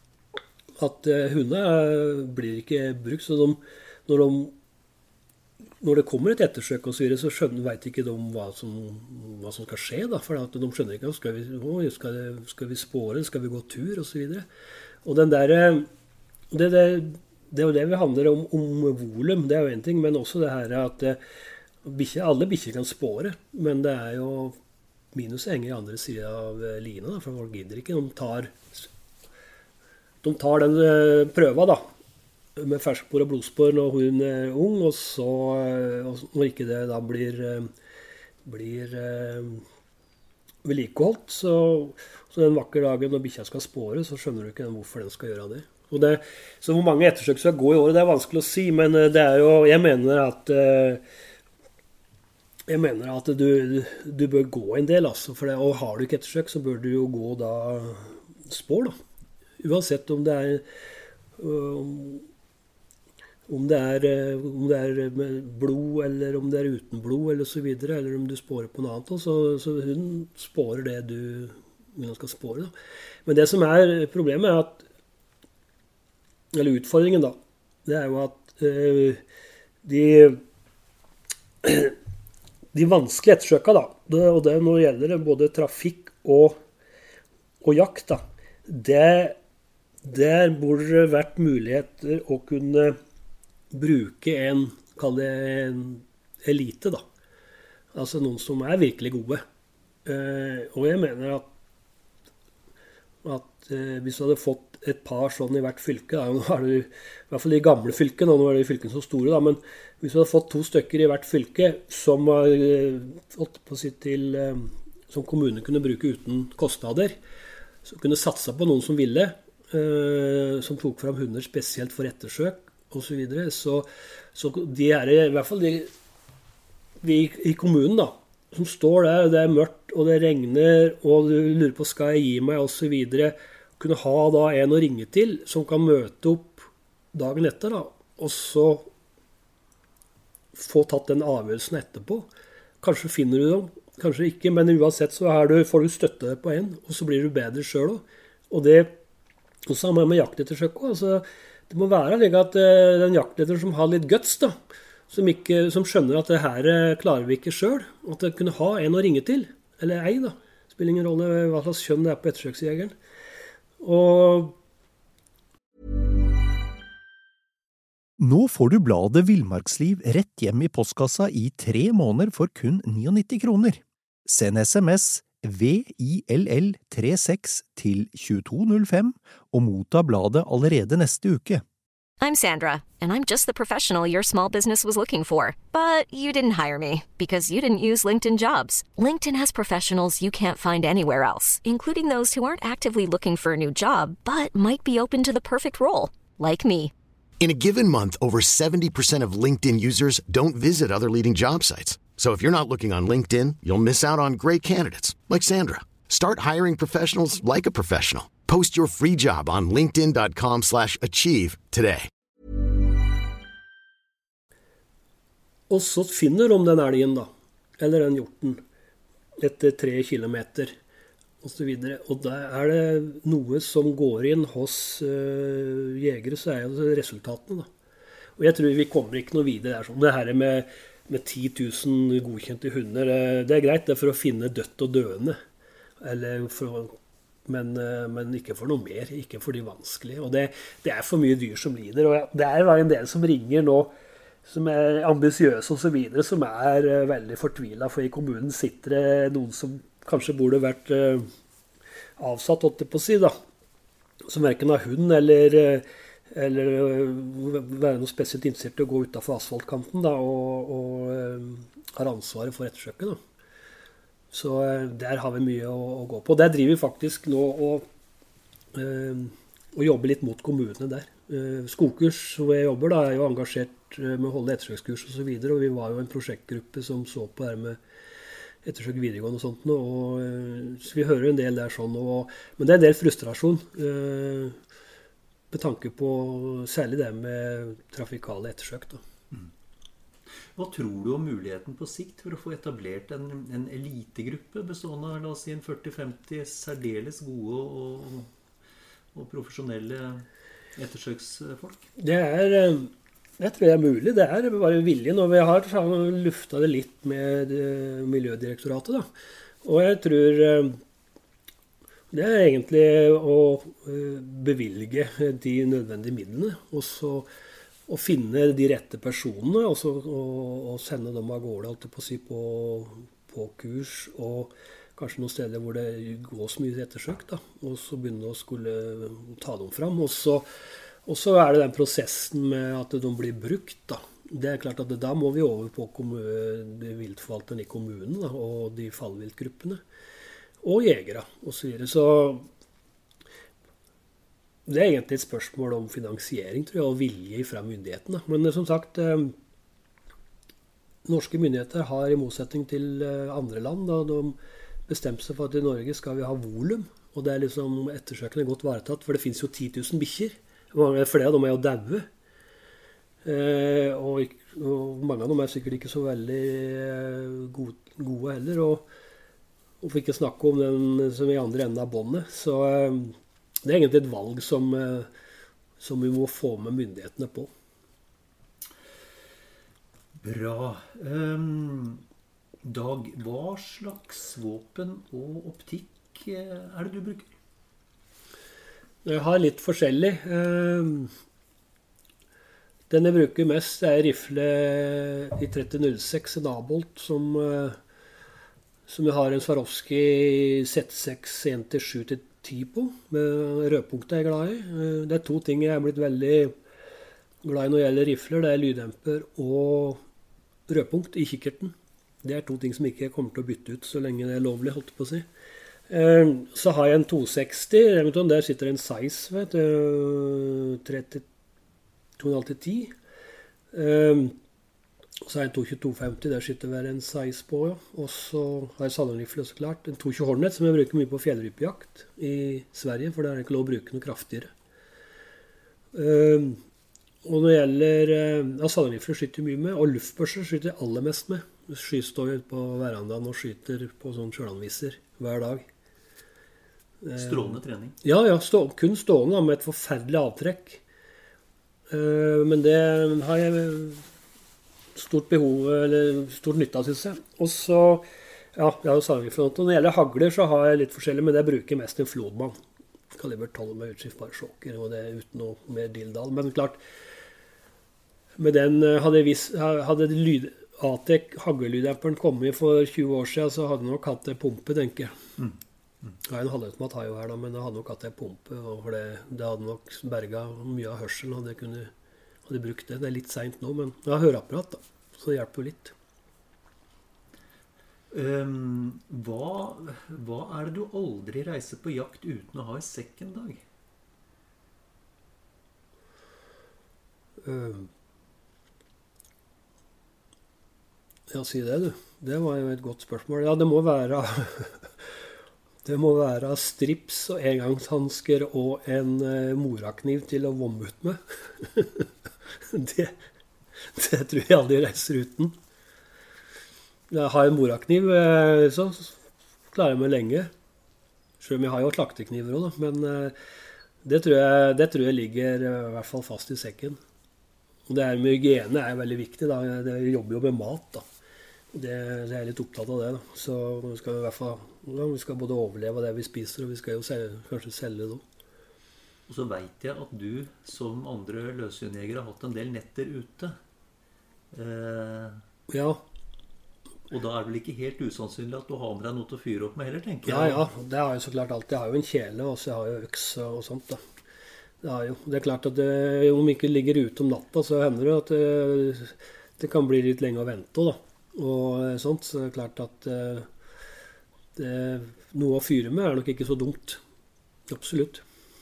at hundene blir ikke brukt, så de, når, de, når det kommer et ettersøk og så videre, så skjønner, vet ikke de hva som, hva som skal skje da, for at de skjønner ikke, skal vi, å, skal, skal vi spåre, skal vi gå tur og så videre. Og den der, det, det, det er jo det vi handler om, om volum, det er jo en ting, men også det her at bikkje, alle bikkjer kan spåre, men det er jo minus henger i andre siden av lina, da, for folk gidder ikke. De tar, de tar den prøva da, med ferskspor og blodspor når hun er ung, og så og når ikke det da blir, blir vedlikeholdt, så, så den vakker dagen når bikkja skal spåre, så skjønner du ikke hvorfor den skal gjøre det. Og det så hvor mange ettersøk skal gå i året, det er vanskelig å si, men det er jo, jeg mener at jeg mener at du, du bør gå en del, altså. For det, og har du ikke ettersøk, så bør du jo gå da spår, da. Uansett om det er um, om det er, om det er med blod, eller om det er uten blod, eller så videre, eller om du spårer på noe annet, så, så hun spårer det du hun skal spåre, da. Men det som er problemet er at, eller utfordringen da, det er jo at uh, de de vanskelige ettersøka da, det, og det når det gjelder det både trafikk og, og jakt da, det, der burde det vært muligheter å kunne bruke en, kall det en elite da, altså noen som er virkelig gode. Uh, og jeg mener at at uh, hvis du hadde fått et par sånn i hvert fylke, da, nå er det i hvert fall de gamle fylkene, nå er det fylkene så store da, men hvis du hadde fått to stykker i hvert fylke som var uh, fått på sitt til, uh, som kommunen kunne bruke uten kostnader, så kunne satsa på noen som ville, uh, som tok fram hunder spesielt for ettersøk og så videre, så, så de er i hvert fall de, de i kommunen da, som står der, det er mørkt, og det regner, og du lurer på skal jeg gi meg, og så videre, kunne ha da en å ringe til, som kan møte opp dagen etter da, og så få tatt den avgjørelsen etterpå. Kanskje finner du dem, kanskje ikke, men uansett så er du, får du støtte på en, og så blir du bedre selv også. Og det, og sammen med jaktettersøk også, altså, det må være slik at uh, den jaktetter som har litt guts da, som, ikke, som skjønner at det her klarer vi ikke selv, at det kunne ha en å ringe til, eller ei da, spiller ingen rolle hva slags kjønn det er på ettersøksjegeren. Og Nå får du bladet Villmarksliv rett hjem i postkassa i tre måneder for kun nittini kroner. Send sms V I L L tre seks til to to null fem og motta bladet allerede neste uke. I'm Sandra, and I'm just the professional your small business was looking for. But you didn't hire me because you didn't use LinkedIn Jobs. LinkedIn has professionals you can't find anywhere else, including those who aren't actively looking for a new job, but might be open to the perfect role, like me. In a given month, over seventy percent of LinkedIn users don't visit other leading job sites. So if you're not looking on LinkedIn, you'll miss out on great candidates like Sandra. Start hiring professionals like a professional. Post your free job on linkedin dot com slash achieve today. Og så finner de den elgen da, eller den hjorten, etter tre kilometer, og så videre. Og da er det noe som går inn hos uh, jegere, så er det resultatene da. Og jeg tror vi kommer ikke noe videre der, sånn det her med, med ti tusen godkjente hunder, det er greit, det er for å finne dødt og døende, eller for, men, men ikke for noe mer, ikke for de vanskelige. Og det, det er for mye dyr som lider, og det er en del som ringer nå, som er ambisiøse og så videre, som er uh, veldig fortvilet, for i kommunen sitter det noen som kanskje burde vært uh, avsatt, åtte på å si, da, som hverken har hund eller, uh, eller uh, være noe spesielt interessert i å gå utenfor asfaltkanten da, og, og uh, har ansvaret for ettersøket. Da. Så uh, der har vi mye å, å gå på. Der driver vi faktisk nå og, uh, og jobber litt mot kommunene der. Uh, Skogkurs, hvor jeg jobber, da, er jo engasjert med å holde ettersøkskurs og så videre, og vi var jo en prosjektgruppe som så på det med ettersøk videregående og sånt, og, så vi hører en del der sånn, og, men det er en del frustrasjon, eh, med tanke på særlig det med trafikale ettersøk. Da. Mm. Hva tror du om muligheten på sikt for å få etablert en, en elitegruppe bestående av, la oss si, en førti femti særdeles gode og, og profesjonelle ettersøksfolk? Det er... Jeg tror det er mulig, det er bare viljen, og vi har luftet det litt med Miljødirektoratet da. Og jeg tror det er egentlig å bevilge de nødvendige midlene, og så å finne de rette personene, og, så, og, og sende dem av gårde alt på, si, på, på kurs, og kanskje noen steder hvor det går så mye ettersøk, da, og så begynne å skulle ta dem fram, og så Og så er det den prosessen med at de blir brukt. Da. Det er klart at da må vi over på viltforvalteren i kommunen da, og de fallviltgruppene. Og jegere og så videre. Så det er egentlig et spørsmål om finansiering, tror jeg, og vilje fra myndighetene. Men som sagt, norske myndigheter har i motsetning til andre land, da de bestemte seg for at i Norge skal vi ha volum, og det er liksom ettersøkende godt varetatt, for det finnes jo ti tusen bikkjer. Flere av dem er jo daue. Eh, og, og mange av dem er sikkert ikke så veldig gode, gode heller, og, og for ikke snakke om den som i andre enden av båndet. Så eh, det er egentlig et valg som, eh, som vi må få med myndighetene på. Bra. Um, Dag, hva slags våpen og optikk er det du bruker? Jeg har litt forskjellig. Den jeg bruker mest er rifle i tretti null seks, en A-bolt, som, som jeg har en Swarovski Z seks en til sju til ti på, med rødpunkter jeg er glad i. Det er to ting jeg er blitt veldig glad i når det gjelder rifler. Det er lyddemper og rødpunkt i kikkerten. Det er to ting som ikke kommer til å bytte ut så lenge det er lovlig, holdt på å si. Så har jeg en to seksti, der sitter en size, vet du, trettito komma fem til ti. Så har jeg en to tjue to femti, der sitter vel en size på, ja. Og så har jeg salongrifle, så klart. En to tjue Hornet, som jeg bruker mye på fjellrypejakt i Sverige, for det er ikke lov å bruke noe kraftigere. Og når det gjelder ja, salongrifler skyter mye med, og luftbørser skyter jeg aller mest med. Jeg står ut på verandaen og skyter på sånn sjølanviser hver dag. Strålende trening. Ja, ja, stå, kun stående med et forferdelig avtrekk. Men det har jeg stort behov, eller stort nytte av, synes jeg. Og så, ja, jeg har jo salongrifler. Når det gjelder hagler så har jeg litt forskjellig, men det bruker jeg mest en flodmann. Kaliber tolv med utskiftbare sjokker, og det er uten noe mer dildal. Men klart, med den hadde, vis, hadde lyd, A T E C haglelyddemperen kommet for tjue år siden, så hadde nok hatt en pumpe, tenker jeg. Mm. Mm. Det er en halvautomat har jo her da, men det hadde nok hatt en pumpe, og det, det hadde nok berget mye av hørselen, hadde jeg kunne, hadde brukt det. Det er litt sent nå, men jeg har høreapparat da, så det hjelper jo litt. Um, hva, hva er det du aldri reiser på jakt uten å ha i sekken, Dag? Um. Ja, si det, du. Det var jo et godt spørsmål. Ja, det må være det må være strips og engangshansker og en uh, morakniv til å vomme ut med. det, det tror jeg aldri reiser uten. Jeg har en morakniv, så klarer jeg meg lenge. Selv om jeg har jo slaktekniver også, da. Men uh, det, tror jeg, det tror jeg ligger uh, i hvert fall fast i sekken. Og det her med hygiene er veldig viktig, da. Jeg jobber jo med mat, da. Det, det er jeg litt opptatt av det, da. Så vi skal i hvert fall, ja, vi skal både overleve det vi spiser, og vi skal jo selge, kanskje selge det også. Og så vet jeg at du, som andre løshundjegere, har hatt en del netter ute. Eh, ja. Og da er det vel ikke helt usannsynlig at du har med deg noe til å fyre opp med heller, tenker jeg. Ja, ja, det har jeg så klart alltid. Jeg har jo en kjele, og så har jeg øks og sånt, da. Det er jo, det er klart at det, om ikke ligger ute om natta, så hender det at det, det kan bli litt lenge å vente, da. Og sånt, så det er klart at det, noe å fyre med er nok ikke så dumt. Absolutt.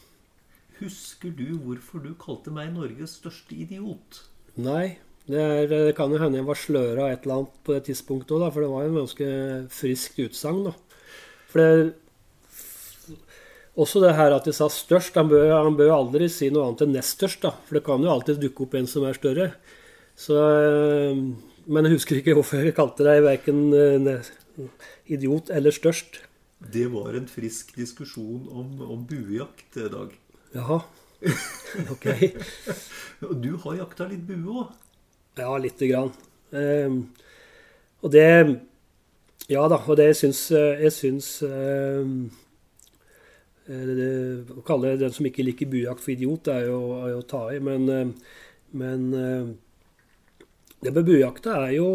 Husker du hvorfor du kalte meg Norges største idiot? Nei, det, er, det kan jo hende jeg var sløret av et eller annet på det tidspunktet også, da, for det var jo en ganske friskt utsagn, da. For det, også det her at jeg sa størst, han bør, han bør aldri si noe annet enn nest størst, da. For det kan jo alltid dukke opp en som er større. Så... Men jeg husker ikke hvorfor jeg kalte deg hverken idiot eller størst. Det var en frisk diskusjon om, om buejakt, Dag. Jaha, ok. Du har jakta litt bue også? Ja, lite grann. Um, og det, ja da, og det jeg syns, jeg syns um, det, å kalle den som ikke liker buejakt for idiot, er jo, er jo å ta i, men, men det med buejakta er jo,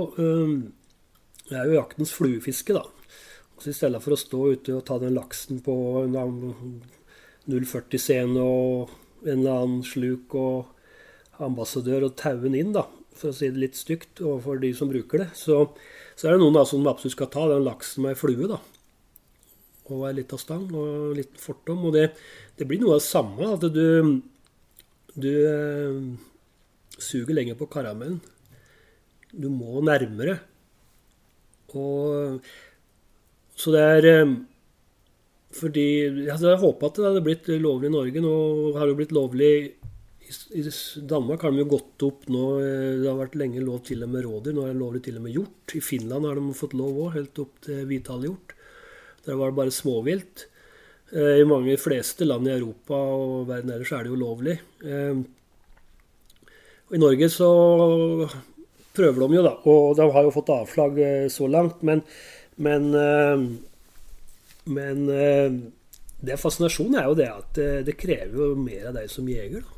det er jo jaktens fluefiske, da. Så i stedet for å stå ute og ta den laksen på null førti scene og en eller annen sluk og ambassadør og tauen inn, da, for å si det litt stygt overfor de som bruker det, så, så er det noen da som absolutt skal ta den laksen med flue, da. Og en liten stang og en liten fortom, og det, det blir noe av det samme, at du, du eh, suger lenge på karamellen. du må nærmere. Og, så det er eh, fordi altså jeg håper at det hadde blitt lovlig i Norge. Nå har det blitt lovlig i, i Danmark har de jo gått opp nå. Det har vært lenge lov til og med rådyr. Nå er det lovlig til og med hjort. I Finland har de fått lov også, helt opp til hvithale-hjort. Der var det bare småvilt. I mange fleste land i Europa og verden ellers er det jo lovlig. Og i Norge så prøver de jo da, og de har jo fått avslag så langt, men, men, men det fascinasjonen er jo det at det, det krever jo mer av deg som jeger da.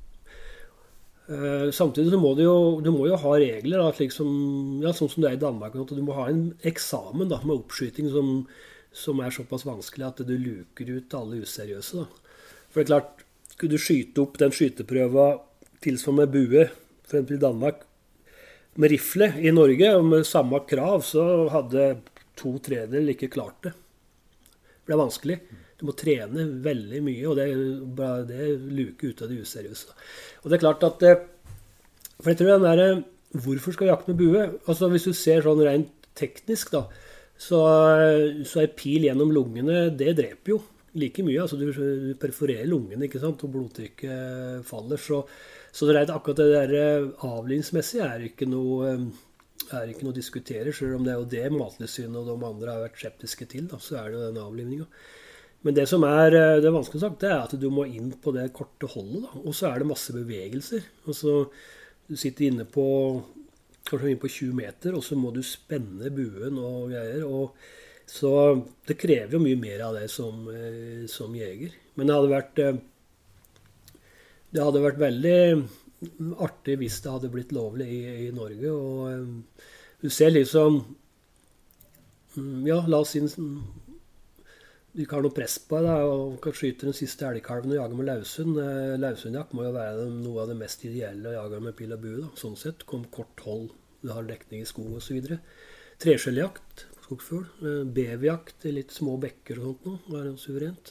Samtidig så må du jo, du må jo ha regler da, slik som, ja, sånn som det er i Danmark, at du må ha en eksamen da, med oppskyting som som er såpass vanskelig at du luker ut alle useriøse. Da. For det er klart, skulle du skyte opp den skyteprøva tilsvarende med bue, for eksempel i Danmark, med rifle i Norge, og med samme krav, så hadde to tredjedeler ikke klart det. Det er vanskelig. Du må trene veldig mye, og det, det luker ut av det useriøse. Da. Og det er klart at, for jeg tror den der, hvorfor skal vi jakte med bue? Altså hvis du ser sånn rent teknisk da, Så, så er pil gjennom lungene, det dreper jo like mye. Altså du, du perforerer lungene, ikke sant, og blodtrykket faller. Så, så det er akkurat det der avlivningsmessig er ikke noe, er ikke noe å diskutere. Selv om det er jo det Mattilsynet og de andre har vært skeptiske til, da, så er det jo den avlivningen. Men det som er det vanskelig sagt, det er at du må inn på det korte holdet. Da. Og så er det masse bevegelser. Altså, du sitter inne på... kanskje inn på tjue meter, og så må du spenne buen og greier. Og så det krever jo mye mer av deg som, som jeger. Men det hadde vært det hadde vært veldig artig hvis det hadde blitt lovlig i, i Norge. Og du ser liksom ja, la oss si du ikke har noe press på deg og kan skyte den siste elgkalven og jage med laushund. Laushundjakt må jo være noe av det mest ideelle å jage med pil og bue. Da. Sånn sett kom kort hold, du har dekning i skog og så videre. Treskjelljakt på skogfugl, beverjakt i litt små bekker og sånt nå, var det suverent.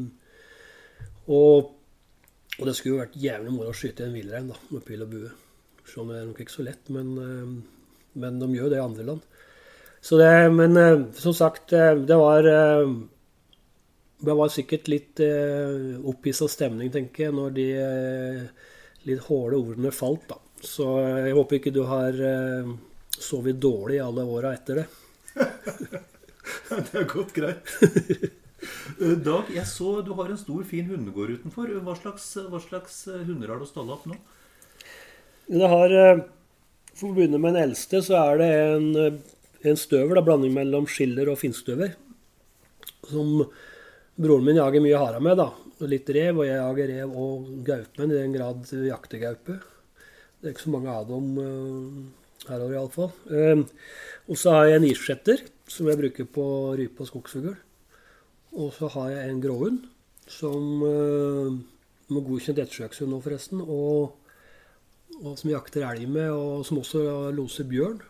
Og, og det skulle jo vært jævlig moro å skyte en villrein da, med pil og bue. Sånn er det nok ikke så lett, men, men de gjør det i andre land. Så det, men som sagt, det var... Det var sikkert litt eh, opphisset stemning, tenker jeg, når de eh, litt hårde ordene falt. Da. Så jeg håper ikke du har eh, sovet dårlig i alle årene etter det. Det er godt greit. Dag, jeg så du har en stor, fin hundegård utenfor. Hva slags, hva slags hunder har du stallet opp nå? Det har, for å begynne med den eldste, så er det en, en støver, da, blanding mellom skiller og finstøver, som... Broren min jager mye hara med da, og litt rev, og jeg jager rev og gaupmenn i den grad jaktegaupe. Det er ikke så mange av dem uh, her over i alle fall. Uh, og så har jeg en issetter som jeg bruker på rype og skogsfugl. Og så har jeg en gråhund som uh, må godkjent ettersøkshund nå forresten, og, og som jakter elg med, og som også loser bjørn.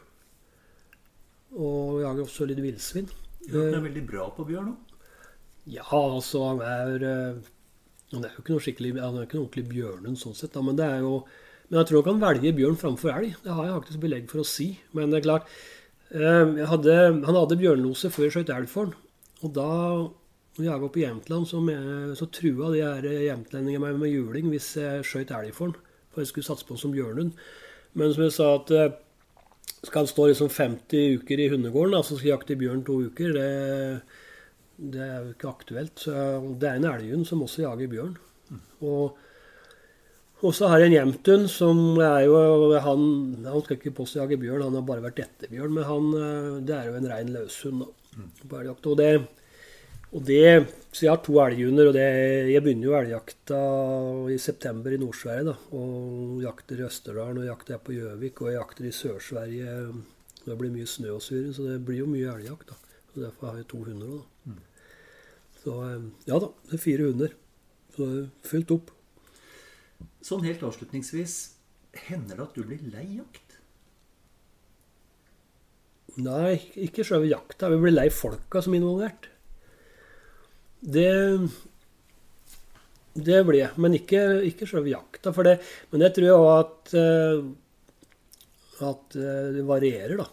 Og jager også litt vildsvin. Ja, den er veldig bra på bjørn nå. Ja, altså han er, han er jo ikke noe skikkelig, han er ikke noe ordentlig bjørnen sånn sett, da, men det er jo, men jeg tror han kan velge bjørn framfor elg, det har jeg faktisk belegg for å si, men det er klart, jeg hadde, han hadde bjørnlose før jeg skjøt elg for han, og da, når jeg var på Jämtland, så, med, så trua de her jämtlendingene meg med juling hvis jeg skjøt elg for han, for jeg skulle satse på han som bjørnhund, men som jeg sa at skal han stå liksom femti uker i hundegården, da, så skal jeg jakte bjørn to uker, det Det er jo ikke aktuelt. Så det er en elghund som også jager bjørn. Og, og så har jeg en jämthund som er jo, han, han skal ikke påstå jage bjørn, han har bare vært etter bjørn, men han, det er jo en ren løshund. Og det, og det, så jeg har to elghunder, og det, jeg begynner jo elgjakta i september i Nord-Sverige, da, og jakter i Østerdalen, og jakter jeg på Gjøvik, og jeg jakter i Sør-Sverige. Det blir mye snø og sur, så det blir jo mye elgjakt da. Og derfor har jeg to hunder da. Mm. Så ja da, det er fire hunder. Så fullt opp. Sånn helt avslutningsvis, hender det at du blir lei jakt? Nei, ikke selve jakta. Vi blir lei folka som er involvert. Det, det blir jeg, men ikke, ikke selve jakta. For det, men jeg tror jo at, at det varierer, da.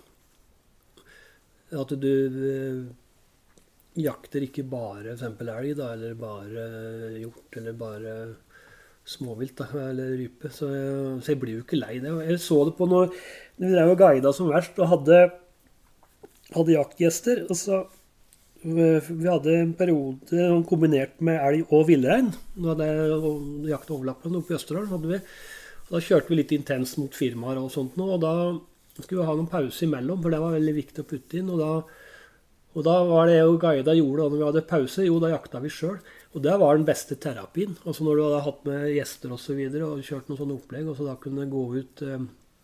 At du uh, jakter ikke bare for eksempel elg, da, eller bare hjort, eller bare småvilt, da, eller rype. Så, så jeg blir jo ikke lei det. Jeg så det på når vi drev og guidet som verst, og hadde, hadde jaktgjester. Og så, vi hadde en periode kombinert med elg og villrein. Da hadde jeg jakt overlappende oppe i Østerdalen, hadde vi. Og da kjørte vi litt intenst mot firmaer og sånt nå, og da skulle vi ha noen pause imellom, for det var veldig viktig å putte inn, og da Og da var det jo guida gjorde, og når vi hadde pause, jo, da jakta vi selv. Og det var den beste terapien. Altså når du hadde hatt med gjester og så videre, og kjørt noen sånne opplegg, og så da kunne gå ut eh,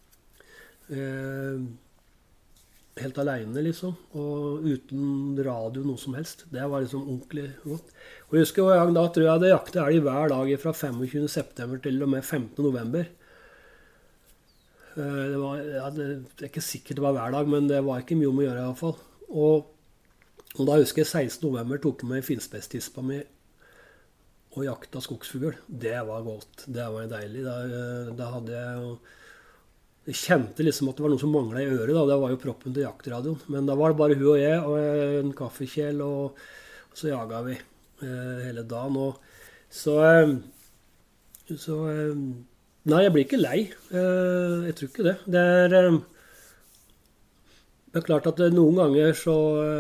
eh, helt alene, liksom, og uten radio noe som helst. Det var liksom ordentlig godt. Og jeg husker en gang da, tror jeg hadde jaktet elg hver dag fra femogtjuende september til og med femtende november. Eh, det var, ja, det, det er ikke sikkert det var hver dag, men det var ikke mye om å gjøre i hvert fall. Og Og da husker jeg sekstende november tok jeg med finspetstispa mi og jakta skogsfugl. Det var godt. Det var deilig. Da, da hadde jeg jo... Jeg kjente liksom at det var noe som manglet i øret. Da. Det var jo proppen til jaktradioen. Men da var det bare hun og jeg og en kaffekjel, og, og så jaget vi eh, hele dagen. Og så, eh, så eh, nei, jeg blir ikke lei. Eh, jeg tror ikke det. Det er... Eh, Det er klart at noen ganger så,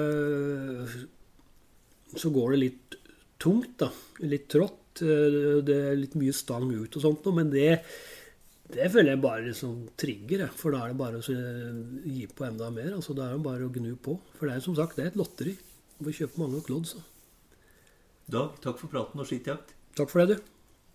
så går det litt tungt, da. Litt trått. Det er litt mye stang ut og sånt, men det, det føler jeg bare liksom trigger, for da er det bare å gi på enda mer. Altså, det er jo bare å gnu på. For det er som sagt, det er et lotteri. Du får kjøpe mange klodd, så. Dag, takk for praten og skittjakt. Takk for det, du.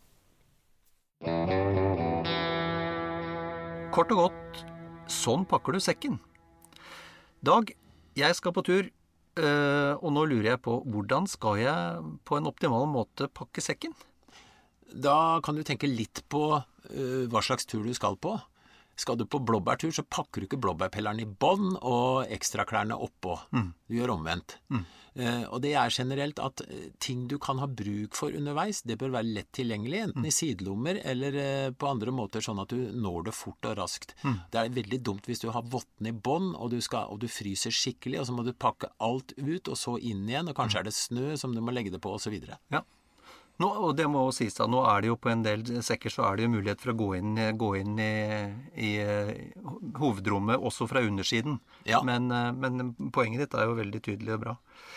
Kort og godt, sånn pakker du sekken. Dag, jeg skal på tur, og nå lurer jeg på hvordan skal jeg på en optimal måte pakke sekken? Da kan du tenke litt på uh, hva slags tur du skal på. Skal du på blåbærtur, så pakker du ikke blåbærpelleren i bånd og ekstraklærne oppå. Mm. Du gjør omvendt. Mm. Uh, og det er generelt at ting du kan ha bruk for underveis, det bør være lett tilgjengelig, enten mm. i sidelommer eller uh, på andre måter, sånn at du når det fort og raskt. Mm. Det er veldig dumt hvis du har votten i bånd, og, og du fryser skikkelig, og så må du pakke alt ut, og så inn igjen, og kanskje mm. er det snø som du må legge det på, og så videre. Ja. Nå, og det må sies da, nå er det jo på en del sekker så er det jo mulighet for å gå inn, gå inn i, i hovedrommet også fra undersiden. Ja. Men, men poenget ditt er jo veldig tydelig og bra.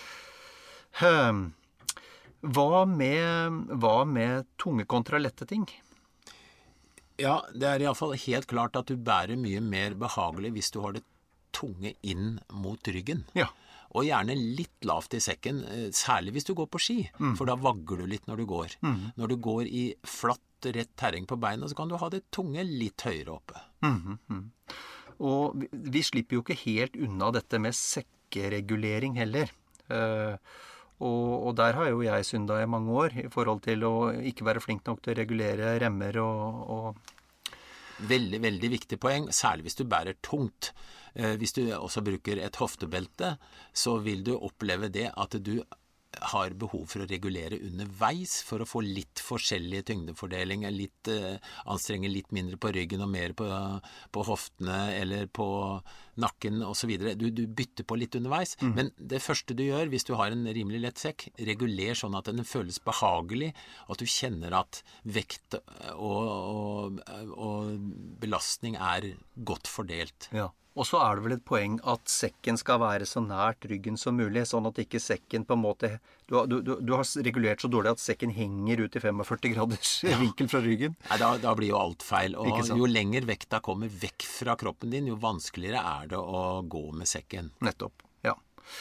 Hva med, hva med tunge kontra lette ting? Ja, det er i alle fall helt klart at du bærer mye mer behagelig hvis du har det tunge inn mot ryggen. Ja. Og gjerne litt lavt i sekken, særlig hvis du går på ski, mm. for da vagger du litt når du går. Mm. Når du går i flatt, rett terreng på beina, så kan du ha det tunge litt høyere oppe. Mm. Mm. Og vi, vi slipper jo ikke helt unna dette med sekkeregulering heller. Uh, og, og der har jo jeg synda i mange år, i forhold til å ikke være flink nok til å regulere remmer og... og Veldig, veldig viktig poeng, særlig hvis du bærer tungt. Eh, hvis du også bruker et hoftebelte, så vil du oppleve det at du har behov for å regulere underveis for å få litt forskjellig tyngdefordeling, litt, eh, anstrenge litt mindre på ryggen og mer på, på hoftene eller på nakken og så videre. Du, du bytter på litt underveis, mm. men det første du gjør hvis du har en rimelig lett sekk, reguler sånn at den føles behagelig, og at du kjenner at vekt og, og, og belastning er godt fordelt. Ja. Og så er det vel et poeng at sekken skal være så nært ryggen som mulig, sånn at ikke sekken på en måte... Du, du, du har regulert så dårlig at sekken henger ut i førtifem graders ja. vinkel fra ryggen. Nei, da, da blir jo alt feil. Og jo lenger vekta kommer vekk fra kroppen din, jo vanskeligere er det å gå med sekken. Nettopp, ja.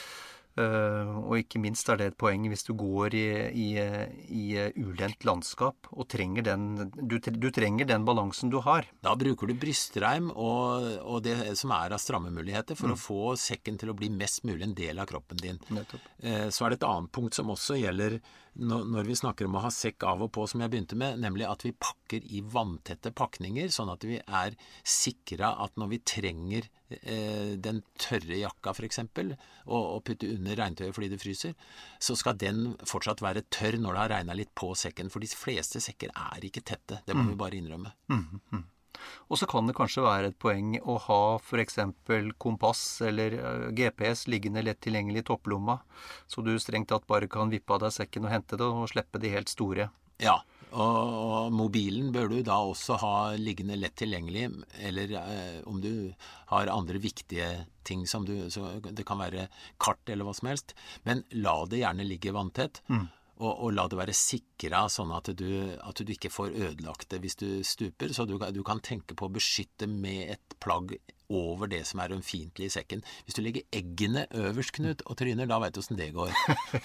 Uh, og ikke minst er det et poeng hvis du går i, i, i ulendt landskap og trenger den, du, du trenger den balansen du har. Da bruker du brystreim og, og det som er av strammemuligheter for mm. å få sekken til å bli mest mulig en del av kroppen din. Uh, så er det et annet punkt som også gjelder når, når vi snakker om å ha sekk av og på, som jeg begynte med, nemlig at vi pakker i vanntette pakninger, sånn at vi er sikre at når vi trenger eh, den tørre jakka for eksempel, og, og putte under regntøyet fordi det fryser, så skal den fortsatt være tørr når det har regnet litt på sekken, for de fleste sekker er ikke tette, det må mm. vi bare innrømme. Mm, mm. Og så kan det kanskje være et poeng å ha for eksempel kompass eller G P S liggende lett tilgjengelig i topplomma, så du strengt tatt bare kan vippe av deg sekken og hente det og slippe de helt store. Ja, og mobilen bør du da også ha liggende lett tilgjengelig, eller eh, om du har andre viktige ting som du, så det kan være kart eller hva som helst, men la det gjerne ligge vanntett. Mm. Og, og la det være sikret sånn at du, at du ikke får ødelagt det hvis du stuper, så du, du kan tenke på å beskytte med et plagg over det som er ømfintlig i sekken. Hvis du legger eggene øverst, Knut, og tryner, da vet du hvordan det går.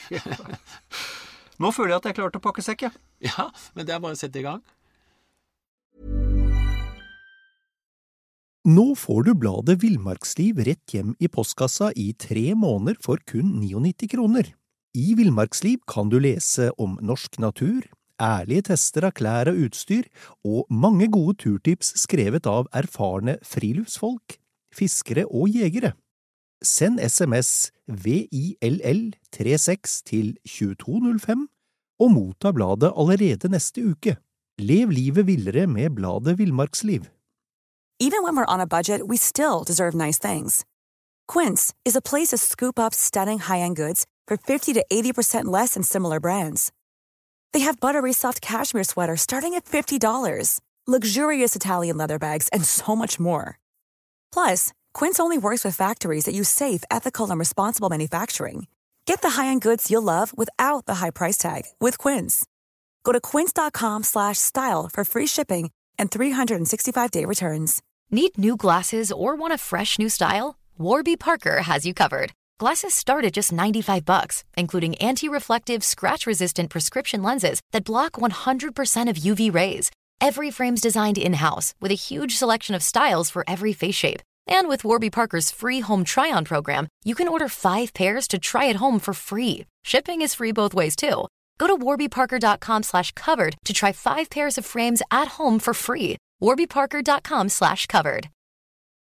Nå føler jeg at jeg er klar til å pakke sekk, ja. Ja, men det er bare å sette i gang. Nå får du bladet Villmarksliv rett hjem i postkassa i tre måneder for kun nittini kroner. I Villmarksliv kan du lese om norsk natur, ærlige tester av klær og utstyr, og mange gode turtips skrevet av erfarne friluftsfolk, fiskere og jegere. Send sms V I L L trettiseks til tjueto null fem og motta bladet allerede neste uke. Lev livet villere med bladet Villmarksliv. Even when we're on a budget, we still deserve nice things. Quince is a place to scoop up stunning high-end goods for fifty to eighty percent less than similar brands. They have buttery soft cashmere sweaters starting at fifty dollars, luxurious Italian leather bags, and so much more. Plus, Quince only works with factories that use safe, ethical, and responsible manufacturing. Get the high-end goods you'll love without the high price tag with Quince. Go to quince.com slash style for free shipping and three sixty-five day returns. Need new glasses or want a fresh new style? Warby Parker has you covered. Glasses start at just ninety-five bucks, including anti-reflective, scratch-resistant prescription lenses that block one hundred percent of U V rays. Every frame's designed in-house with a huge selection of styles for every face shape. And with Warby Parker's free home try-on program, you can order five pairs to try at home for free. Shipping is free both ways, too. Go to warbyparker.com slash covered to try five pairs of frames at home for free. warbyparker.com slash covered.